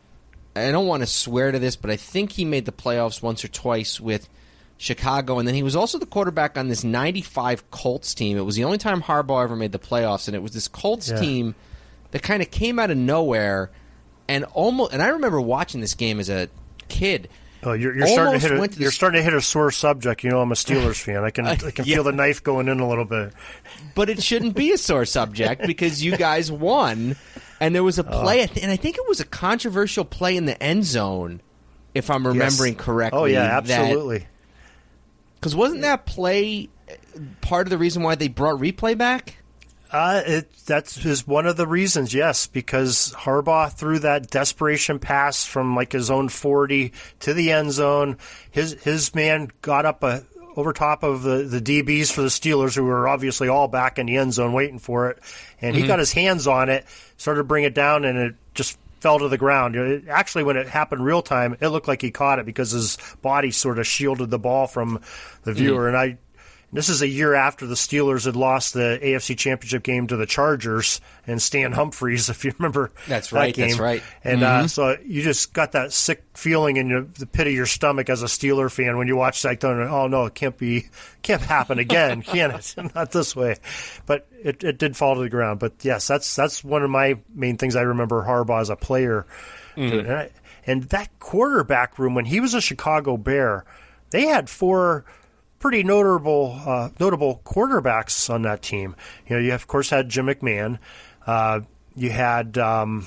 I don't want to swear to this, but I think he made the playoffs once or twice with Chicago, and then he was also the quarterback on this ninety-five Colts team. It was the only time Harbaugh ever made the playoffs, and it was this Colts Yeah. team that kind of came out of nowhere, and almost. And I remember watching this game as a kid. Oh, you're, you're starting to Almost hit a, went to you're the- starting to hit a sore subject. You know, I'm a Steelers fan. I can I can Yeah. feel the knife going in a little bit. But it shouldn't be a sore subject because you guys won, and there was a play, and I think it was a controversial play in the end zone, if I'm remembering Yes. correctly. Oh yeah, absolutely. Because wasn't that play part of the reason why they brought replay back? Uh, it that is one of the reasons. Yes, because Harbaugh threw that desperation pass from like his own forty to the end zone. His his man got up a. over top of the, the D Bs for the Steelers, who were obviously all back in the end zone waiting for it. And he Mm-hmm. got his hands on it, started to bring it down, and it just fell to the ground. It, actually, when it happened real time, it looked like he caught it because his body sort of shielded the ball from the viewer. Mm-hmm. And I, this is a year after the Steelers had lost the A F C Championship game to the Chargers and Stan Humphries, if you remember. That's that right, game. that's right. And Mhm. uh, so you just got that sick feeling in your, the pit of your stomach as a Steeler fan when you watch that. Going, oh no, it can't be, can't happen again, can it? Not this way. But it, it did fall to the ground. But yes, that's that's one of my main things I remember Harbaugh as a player. Mm-hmm. And, I, and that quarterback room when he was a Chicago Bear, they had four pretty notable uh, notable quarterbacks on that team. You know, you of course had Jim McMahon. Uh, you had um,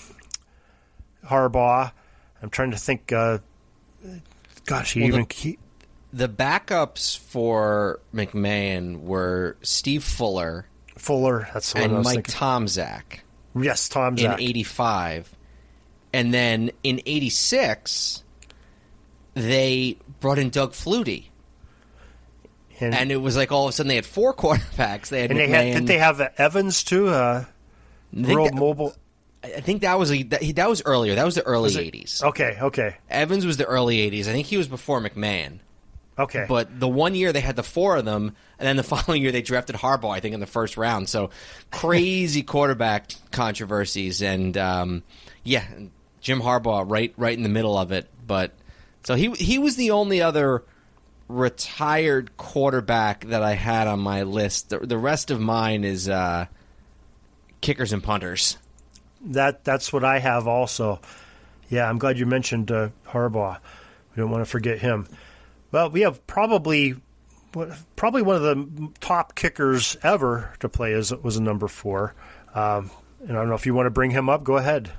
Harbaugh. I'm trying to think. Uh, gosh, he Well, even the- he, The backups for McMahon were Steve Fuller Fuller. That's the one I and was Mike thinking. Tomczak Yes, Tom in Zach. eighty-five. And then in eighty-six, they brought in Doug Flutie. and, And it was like all of a sudden they had four quarterbacks. They had and they McMahon. had did they have Evans too? Uh, I think real that- mobile. I think that was a, that, that was earlier. That was the early Was it- eighties. Okay, okay, Evans was the early eighties. I think he was before McMahon. okay. But the one year they had the four of them, and then the following year they drafted Harbaugh, I think, in the first round. So crazy quarterback controversies, and um, yeah, Jim Harbaugh right right in the middle of it. But so he he was the only other retired quarterback that I had on my list. The, the rest of mine is uh, kickers and punters. That that's what I have also. Yeah, I'm glad you mentioned uh, Harbaugh. We don't want to forget him. Well, we have probably probably one of the top kickers ever to play as was a number four. Um, and I don't know if you want to bring him up. Go ahead.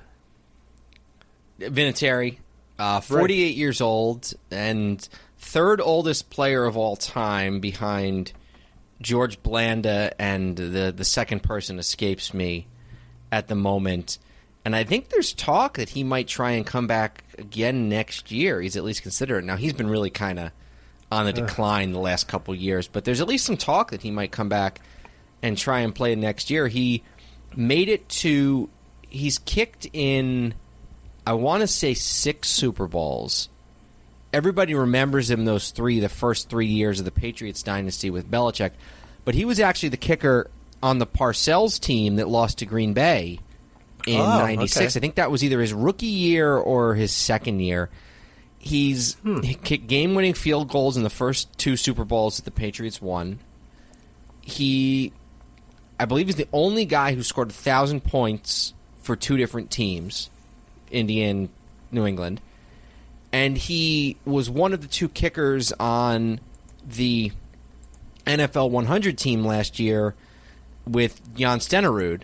Vinatieri, uh, forty-eight years old, and third oldest player of all time behind George Blanda, and the, the second person escapes me at the moment. And I think there's talk that he might try and come back again next year. He's at least considering it. Now, he's been really kind of on the decline the last couple of years, but there's at least some talk that he might come back and try and play next year. He made it to – he's kicked in – I want to say six Super Bowls. Everybody remembers him those three, the first three years of the Patriots dynasty with Belichick. But he was actually the kicker on the Parcells team that lost to Green Bay in Oh, ninety-six. okay. I think that was either his rookie year or his second year. He's hmm. he kicked game-winning field goals in the first two Super Bowls that the Patriots won. He, I believe, he's the only guy who scored one thousand points for two different teams, India and New England. And he was one of the two kickers on the N F L one hundred team last year with Jan Stenerud.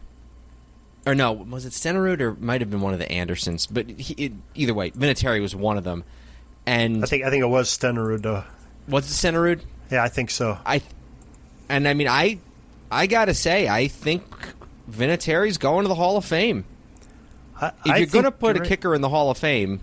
Or no, was it Stenerud or might have been one of the Andersons? But he, it, either way, Vinatieri was one of them. And I think I think it was Stenerud. Uh, was it Stenerud? Yeah, I think so. I and I mean I I gotta say I think Vinatieri's going to the Hall of Fame. I, if I you're going to put you're a right. kicker in the Hall of Fame,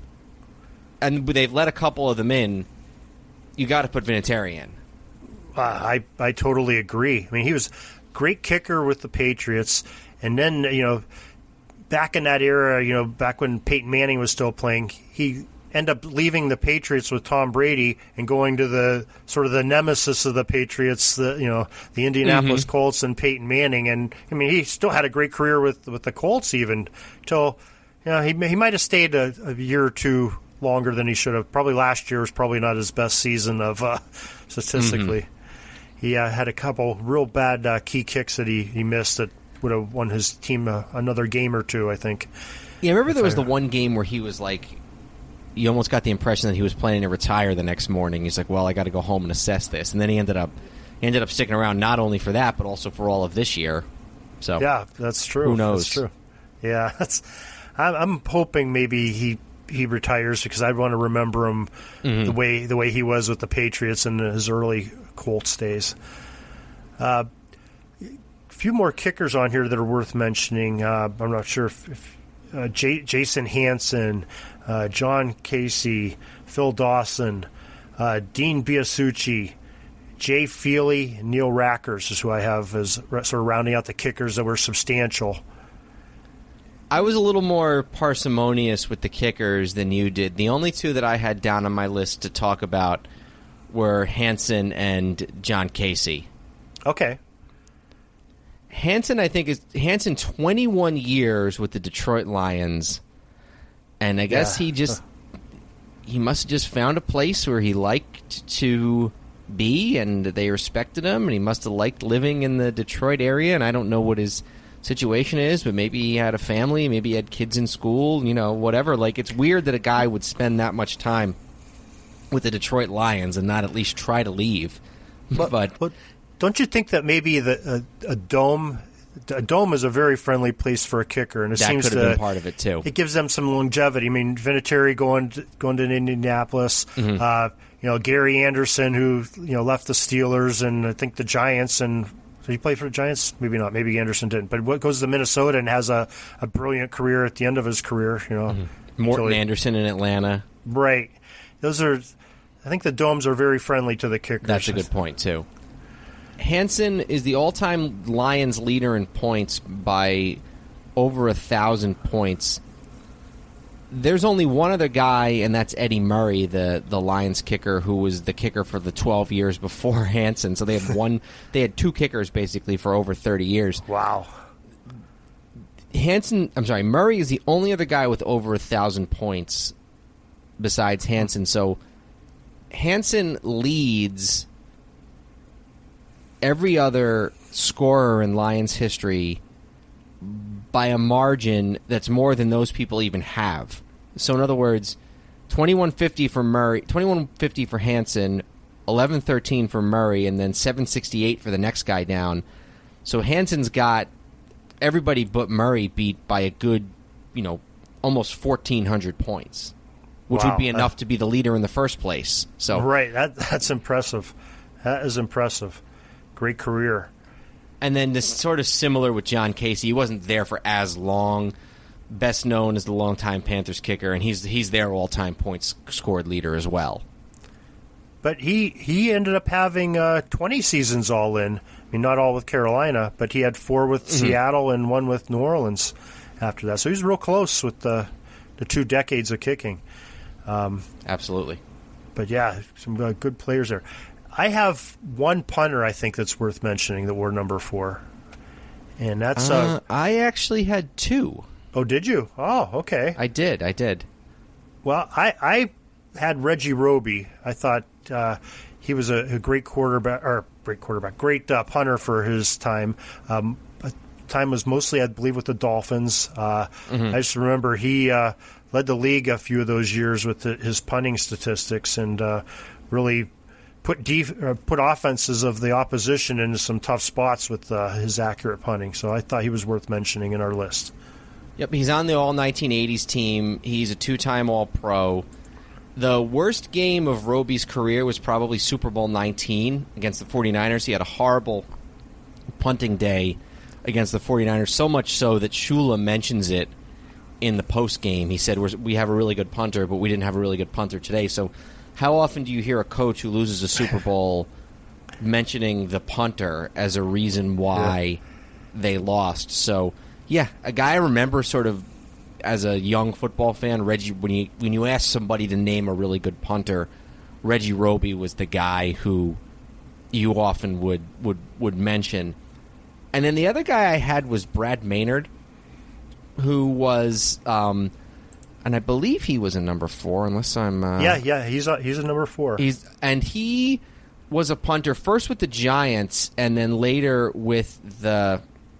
and they've let a couple of them in, you got to put Vinatieri in. Uh, I I totally agree. I mean, he was a great kicker with the Patriots, and then you know, back in that era, you know, back when Peyton Manning was still playing, he ended up leaving the Patriots with Tom Brady and going to the sort of the nemesis of the Patriots, the you know, the Indianapolis mm-hmm. Colts and Peyton Manning. And I mean, he still had a great career with with the Colts even till you know he he might have stayed a, a year or two longer than he should have. Probably last year was probably not his best season of uh, statistically. Mm-hmm. He uh, had a couple real bad uh, key kicks that he, he missed that would have won his team uh, another game or two, I think. Yeah, remember there was the one game where he was like, you almost got the impression that he was planning to retire the next morning. He's like, well, I got to go home and assess this. And then he ended up he ended up sticking around not only for that, but also for all of this year. So yeah, that's true. Who knows? That's true. Yeah, that's. I'm, I'm hoping maybe he he retires because I want to remember him mm-hmm. the way the way he was with the Patriots in his early Colts days. Uh, a few more kickers on here that are worth mentioning. Uh, I'm not sure if, if uh, J- Jason Hansen, uh, John Casey, Phil Dawson, uh, Dean Biasucci, Jay Feely, Neil Rackers is who I have as sort of rounding out the kickers that were substantial. I was a little more parsimonious with the kickers than you did. The only two that I had down on my list to talk about were Hansen and John Casey. Okay. Hansen, I think, is Hansen twenty-one years with the Detroit Lions, and I guess yeah. he just he must have just found a place where he liked to be, and they respected him, and he must have liked living in the Detroit area. And I don't know what his situation is, but maybe he had a family, maybe he had kids in school, you know, whatever. Like, it's weird that a guy would spend that much time with the Detroit Lions and not at least try to leave. But, but, but don't you think that maybe the a, a dome a dome is a very friendly place for a kicker, and it that seems could to have been part of it too. It gives them some longevity. I mean, Vinatieri going to, going to Indianapolis, mm-hmm. uh, you know, Gary Anderson who you know left the Steelers and I think the Giants, and did he play for the Giants? Maybe not. Maybe Anderson didn't. But what goes to Minnesota and has a, a brilliant career at the end of his career. You know, mm-hmm. Morton he, Anderson in Atlanta. Right. Those are. I think the domes are very friendly to the kickers. That's a good point too. Hansen is the all-time Lions leader in points by over a thousand points. There's only one other guy, and that's Eddie Murray, the, the Lions kicker, who was the kicker for the twelve years before Hansen. So they had one, they had two kickers basically for over thirty years. Wow. Hansen, I'm sorry, Murray is the only other guy with over a thousand points besides Hansen. So Hansen leads every other scorer in Lions history by a margin that's more than those people even have. So in other words, twenty-one fifty for Murray, twenty-one fifty for Hansen, eleven thirteen for Murray, and then seven sixty-eight for the next guy down. So Hansen's got everybody but Murray beat by a good, you know, almost fourteen hundred points, which wow. would be enough to be the leader in the first place. So right, that that's impressive. That is impressive. Great career. And then this sort of similar with John Casey. He wasn't there for as long. Best known as the longtime Panthers kicker, and he's he's their all-time points scored leader as well. But he, he ended up having uh, twenty seasons all in. I mean, not all with Carolina, but he had four with mm-hmm. Seattle and one with New Orleans after that. So he's real close with the the two decades of kicking. Um, Absolutely. But yeah, some uh, good players there. I have one punter I think that's worth mentioning that wore number four, and that's. Uh, uh, I actually had two. Oh, did you? Oh, okay. I did. I did. Well, I, I had Reggie Roby. I thought uh, he was a, a great quarterback, or great quarterback, great uh, punter for his time. Um, time was mostly, I believe, with the Dolphins. Uh, mm-hmm. I just remember he uh, led the league a few of those years with the, his punting statistics, and uh, really put def- uh, put offenses of the opposition into some tough spots with uh, his accurate punting. So I thought he was worth mentioning in our list. Yep, he's on the all nineteen eighties team. He's a two-time All-Pro. The worst game of Roby's career was probably Super Bowl nineteen against the 49ers. He had a horrible punting day against the 49ers, so much so that Shula mentions it in the post-game. He said, we have a really good punter, but we didn't have a really good punter today. So how often do you hear a coach who loses a Super Bowl mentioning the punter as a reason why yeah. they lost? So, yeah, a guy I remember sort of as a young football fan, Reggie, when you when you ask somebody to name a really good punter, Reggie Roby was the guy who you often would, would, would mention. And then the other guy I had was Brad Maynard, who was, um, and I believe he was a number four, unless I'm... Uh, yeah, yeah, he's a, he's a number four. He's And he was a punter first with the Giants and then later with the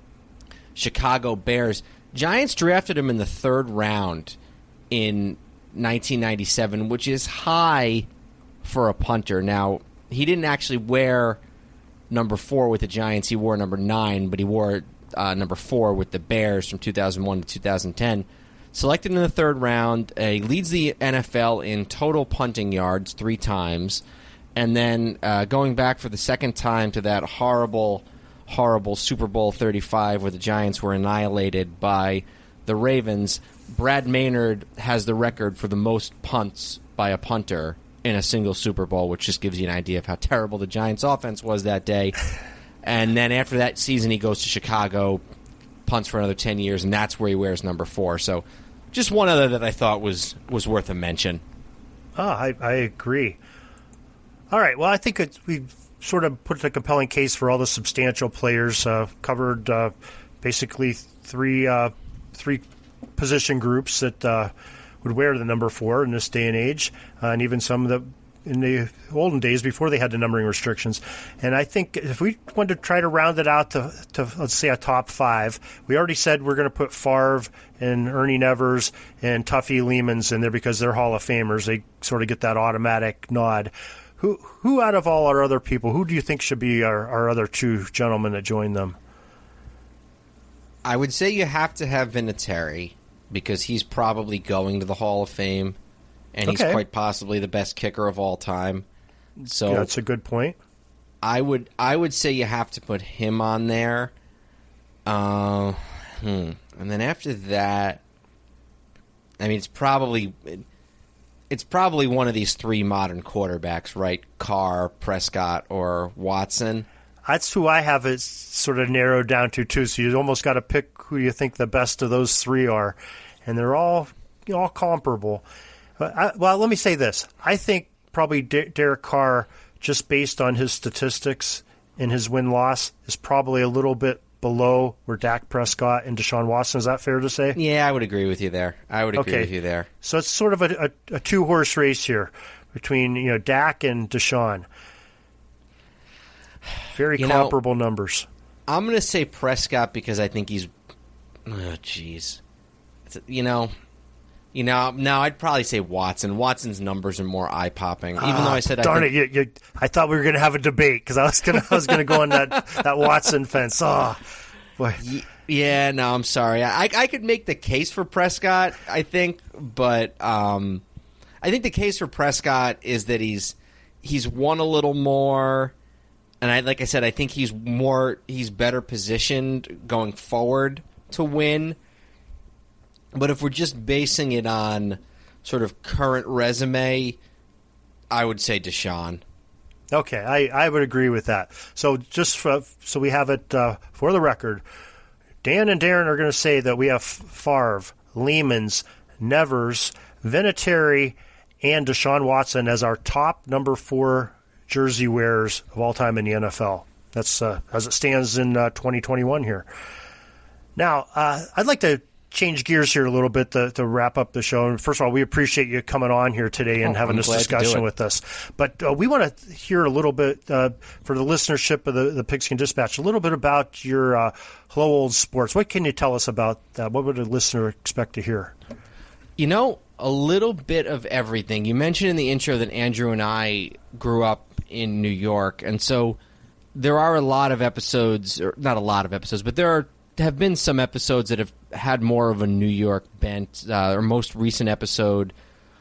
Chicago Bears. Giants drafted him in the third round in nineteen ninety-seven, which is high for a punter. Now, he didn't actually wear number four with the Giants. He wore number nine, but he wore uh, number four with the Bears from two thousand one to two thousand ten. Selected in the third round, uh, he leads the N F L in total punting yards three times. And then uh, going back for the second time to that horrible, horrible Super Bowl thirty-five where the Giants were annihilated by the Ravens, Brad Maynard has the record for the most punts by a punter in a single Super Bowl, which just gives you an idea of how terrible the Giants' offense was that day. And then after that season, he goes to Chicago, punts for another ten years, and that's where he wears number four. So just one other that I thought was, was worth a mention. Oh, I, I agree. All right, well, I think it's, we've sort of put a compelling case for all the substantial players, uh, covered uh, basically three uh, three position groups that uh, would wear the number four in this day and age, uh, and even some of the in the olden days before they had the numbering restrictions. And I think if we wanted to try to round it out to, to let's say, a top five, we already said we're going to put Favre and Ernie Nevers and Tuffy Lehmans in there because they're Hall of Famers. They sort of get that automatic nod. Who who out of all our other people, who do you think should be our, our other two gentlemen that join them? I would say you have to have Vinatieri because he's probably going to the Hall of Fame, and okay. he's quite possibly the best kicker of all time. So yeah, that's a good point. I would I would say you have to put him on there. Uh, hmm. And then after that, I mean, it's probably it's probably one of these three modern quarterbacks, right? Carr, Prescott, or Watson. That's who I have it sort of narrowed down to, too. So you almost got to pick who you think the best of those three are. And they're all you know, all comparable. But I, well, let me say this. I think probably D- Derek Carr, just based on his statistics and his win-loss, is probably a little bit below where Dak Prescott and Deshaun Watson. Is that fair to say? Yeah, I would agree with you there. I would agree okay. with you there. So it's sort of a, a, a two-horse race here between you know Dak and Deshaun. Very you comparable know, numbers. I'm going to say Prescott because I think he's... Oh, jeez. You know... You know, now I'd probably say Watson. Watson's numbers are more eye-popping. Even uh, though I said... Darn I it, you, you, I thought we were going to have a debate because I was going to I was going to go on that, that Watson fence. Oh, boy. Yeah, no, I'm sorry. I, I could make the case for Prescott, I think, but um, I think the case for Prescott is that he's he's won a little more... And I, like I said, I think he's more, he's better positioned going forward to win. But if we're just basing it on sort of current resume, I would say Deshaun. Okay, I, I would agree with that. So just for, so we have it uh, for the record, Dan and Darren are going to say that we have Favre, Lehmans, Nevers, Vinatieri, and Deshaun Watson as our top number four jersey wearers of all time in the N F L. That's uh, as it stands in uh, twenty twenty-one here. Now, uh, I'd like to change gears here a little bit to, to wrap up the show. And first of all, we appreciate you coming on here today and oh, having I'm this glad discussion to do it. with us. But uh, we want to hear a little bit uh, for the listenership of the, the Pigskin Dispatch, a little bit about your uh, Hello Old Sports. What can you tell us about that? What would a listener expect to hear? You know, a little bit of everything. You mentioned in the intro that Andrew and I grew up in New York, and so there are a lot of episodes, or not a lot of episodes, but there are have been some episodes that have had more of a New York bent. Uh, our most recent episode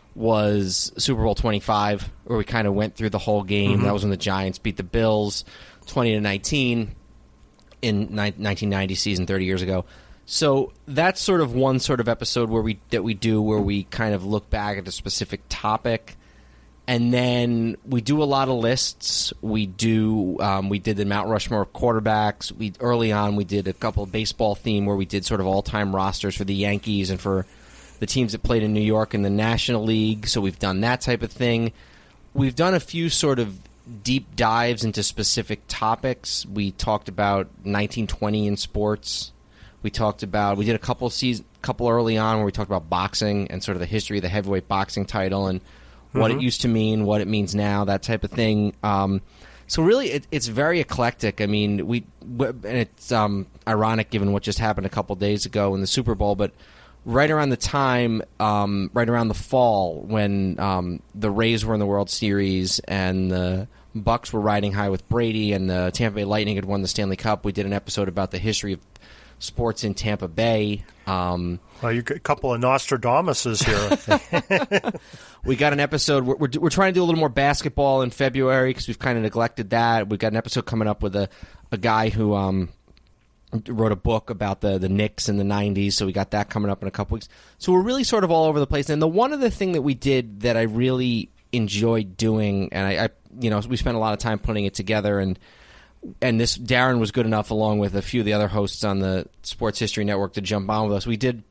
was Super Bowl twenty-five, where we kind of went through the whole game. Mm-hmm. That was when the Giants beat the Bills twenty to nineteen in ni- nineteen ninety season, thirty years ago. So that's sort of one sort of episode where we that we do where we kind of look back at a specific topic. And then we do a lot of lists. We do. Um, we did the Mount Rushmore quarterbacks. We early on we did a couple of baseball theme where we did sort of all time rosters for the Yankees and for the teams that played in New York in the National League. So we've done that type of thing. We've done a few sort of deep dives into specific topics. We talked about nineteen twenty in sports. We talked about. We did a couple season, couple early on where we talked about boxing and sort of the history of the heavyweight boxing title and what mm-hmm. it used to mean, what it means now, that type of thing. Um, so really, it, it's very eclectic. I mean, we and it's um, ironic given what just happened a couple days ago in the Super Bowl, but right around the time, um, right around the fall, when um, the Rays were in the World Series and the Bucks were riding high with Brady and the Tampa Bay Lightning had won the Stanley Cup, we did an episode about the history of sports in Tampa Bay. Um, well, you're a couple of Nostradamuses here. We got an episode. We're, we're, we're trying to do a little more basketball in February because we've kind of neglected that. We've got an episode coming up with a, a guy who um, wrote a book about the, the Knicks in the nineties, so we got that coming up in a couple weeks. So we're really sort of all over the place. And the one other thing that we did that I really enjoyed doing, and I, I you know, we spent a lot of time putting it together, and and this Darren was good enough, along with a few of the other hosts on the Sports History Network, to jump on with us. We did.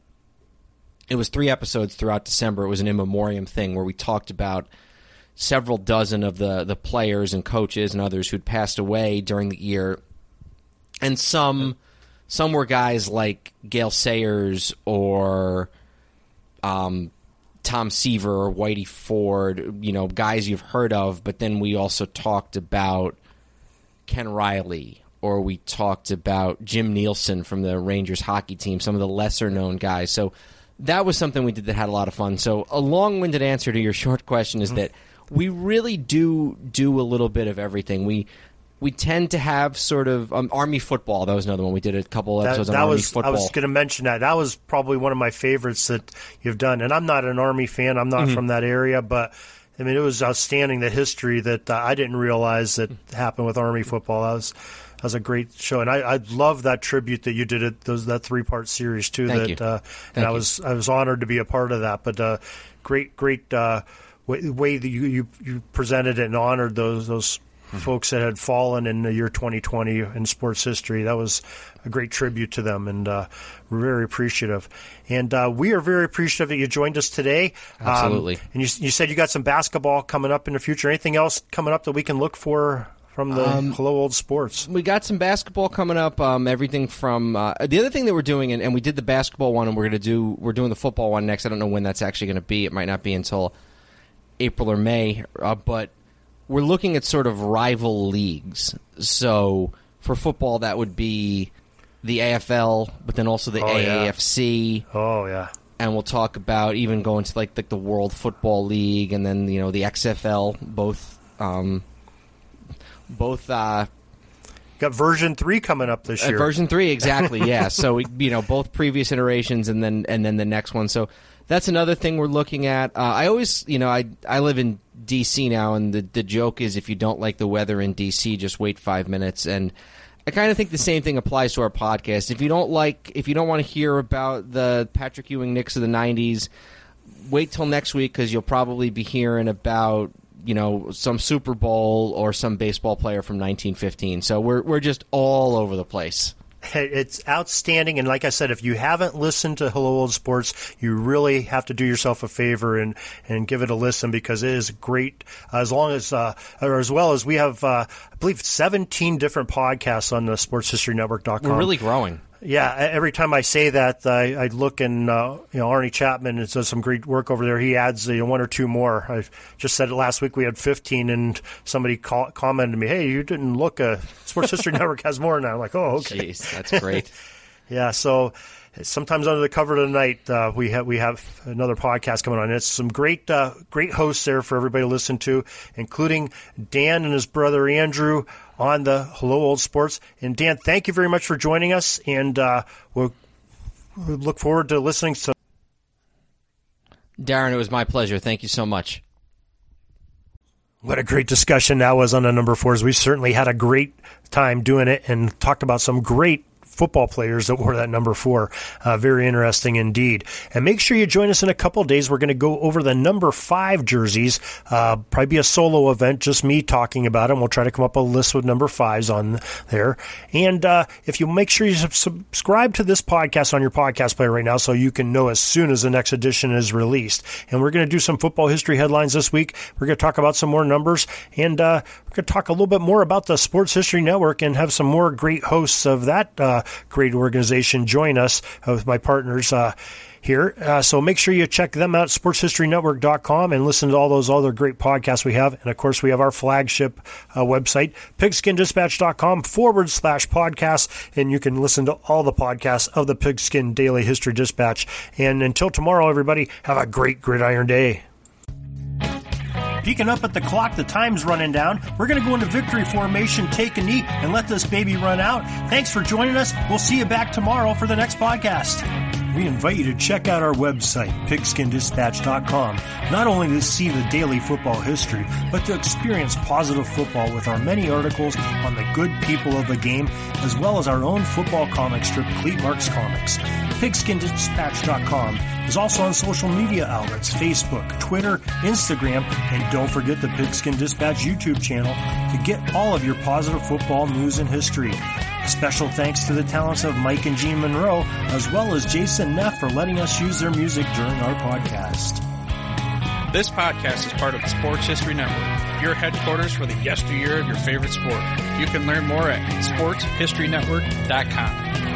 It was three episodes throughout December. It was an in memoriam thing where we talked about several dozen of the, the players and coaches and others who'd passed away during the year. And some some were guys like Gale Sayers or um, Tom Seaver or Whitey Ford, you know, guys you've heard of. But then we also talked about Ken Riley, or we talked about Jim Nielsen from the Rangers hockey team, some of the lesser-known guys. So that was something we did that had a lot of fun. So a long-winded answer to your short question is mm-hmm. that we really do do a little bit of everything. We we tend to have sort of um, Army football. That was another one. We did a couple episodes that, that on was, Army football. I was going to mention that. That was probably one of my favorites that you've done. And I'm not an Army fan. I'm not mm-hmm. from that area, but I mean, it was outstanding, the history that uh, I didn't realize that happened with Army football. That was that was a great show, and I, I love that tribute that you did at those that three part series too. Thank that you. Uh, Thank and I you. was I was honored to be a part of that. But uh, great great uh, way, way that you, you you presented it and honored those those mm-hmm. folks that had fallen in the year twenty twenty in sports history. That was a great tribute to them, and uh, we're very appreciative. And uh, we are very appreciative that you joined us today. Absolutely. Um, and you, you said you got some basketball coming up in the future. Anything else coming up that we can look for from the um, Hello Old Sports? We got some basketball coming up. Um, everything from uh, the other thing that we're doing, and, and we did the basketball one, and we're going to do we're doing the football one next. I don't know when that's actually going to be. It might not be until April or May, uh, but we're looking at sort of rival leagues. So for football, that would be the A F L, but then also the oh, A A F C. Yeah. Oh, yeah. And we'll talk about even going to like, like the World Football League, and then you know the X F L. Both, um, both. Uh, Got version three coming up this year. Uh, version three, exactly. Yeah. So we, you know, both previous iterations, and then and then the next one. So that's another thing we're looking at. Uh, I always, you know, I I live in D C now, and the the joke is if you don't like the weather in D C, just wait five minutes. And I kind of think the same thing applies to our podcast. If you don't like, if you don't want to hear about the Patrick Ewing Knicks of the nineties, wait till next week because you'll probably be hearing about, you know, some Super Bowl or some baseball player from nineteen fifteen. So we're we're just all over the place. It's outstanding, and like I said, if you haven't listened to Hello Old Sports, you really have to do yourself a favor and, and give it a listen because it is great. As long as, uh, or as well as we have, uh, I believe, seventeen different podcasts on the sports history network dot com. We're really growing. Yeah, every time I say that, I, I look and, uh, you know, Arnie Chapman does some great work over there. He adds you know, one or two more. I just said it last week. We had fifteen, and somebody call, commented to me, hey, you didn't look. Uh, Sports History Network has more now. I'm like, oh, okay. Jeez, that's great. Yeah, so sometimes under the cover of the night, uh, we have we have another podcast coming on. It's some great uh, great hosts there for everybody to listen to, including Dan and his brother Andrew on the Hello Old Sports. And Dan, thank you very much for joining us, and uh, we'll, we'll look forward to listening to. Darren, it was my pleasure. Thank you so much. What a great discussion that was on the number fours. We certainly had a great time doing it and talked about some great football players that wore that number four. Uh, very interesting indeed. And make sure you join us in a couple of days. We're going to go over the number five jerseys. Uh, probably be a solo event, just me talking about them. We'll try to come up with a list with number fives on there. And uh, if you make sure you subscribe to this podcast on your podcast player right now so you can know as soon as the next edition is released. And we're going to do some football history headlines this week. We're going to talk about some more numbers, and uh, we're going to talk a little bit more about the Sports History Network and have some more great hosts of that uh, great organization join us uh, with my partners uh, here. Uh, so make sure you check them out, sports history network dot com, and listen to all those other great podcasts we have. And, of course, we have our flagship uh, website, pigskin dispatch dot com forward slash podcast, and you can listen to all the podcasts of the Pigskin Daily History Dispatch. And until tomorrow, everybody, have a great gridiron day. Peeking up at the clock, the time's running down. We're going to go into victory formation, take a knee, and let this baby run out. Thanks for joining us. We'll see you back tomorrow for the next podcast. We invite you to check out our website, pigskin dispatch dot com, not only to see the daily football history, but to experience positive football with our many articles on the good people of the game, as well as our own football comic strip, Cleat Marks Comics. pigskin dispatch dot com is also on social media outlets, Facebook, Twitter, Instagram, and don't forget the Pigskin Dispatch YouTube channel to get all of your positive football news and history. Special thanks to the talents of Mike and Gene Monroe, as well as Jason Neff for letting us use their music during our podcast. This podcast is part of the Sports History Network, your headquarters for the yesteryear of your favorite sport. You can learn more at sports history network dot com.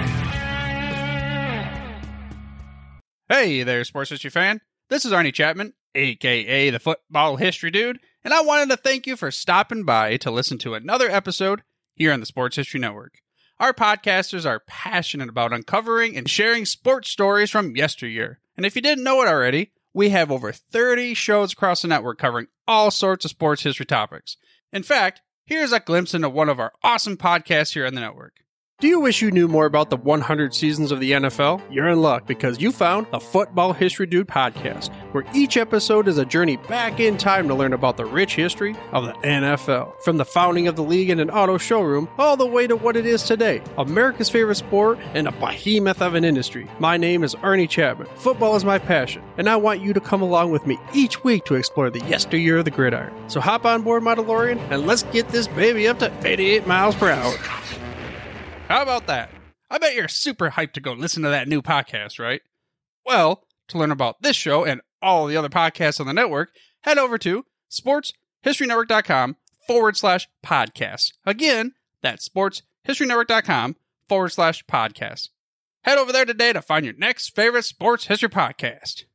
Hey there, sports history fan. This is Arnie Chapman, aka the Football History Dude, and I wanted to thank you for stopping by to listen to another episode here on the Sports History Network. Our podcasters are passionate about uncovering and sharing sports stories from yesteryear. And if you didn't know it already, we have over thirty shows across the network covering all sorts of sports history topics. In fact, here's a glimpse into one of our awesome podcasts here on the network. Do you wish you knew more about the one hundred seasons of the N F L? You're in luck because you found the Football History Dude podcast, where each episode is a journey back in time to learn about the rich history of the N F L. From the founding of the league in an auto showroom, all the way to what it is today, America's favorite sport and a behemoth of an industry. My name is Arnie Chapman. Football is my passion, and I want you to come along with me each week to explore the yesteryear of the gridiron. So hop on board my DeLorean and let's get this baby up to eighty-eight miles per hour. How about that? I bet you're super hyped to go listen to that new podcast, right? Well, to learn about this show and all the other podcasts on the network, head over to sports history network dot com forward slash podcast. Again, that's sports history network dot com forward slash podcast. Head over there today to find your next favorite sports history podcast.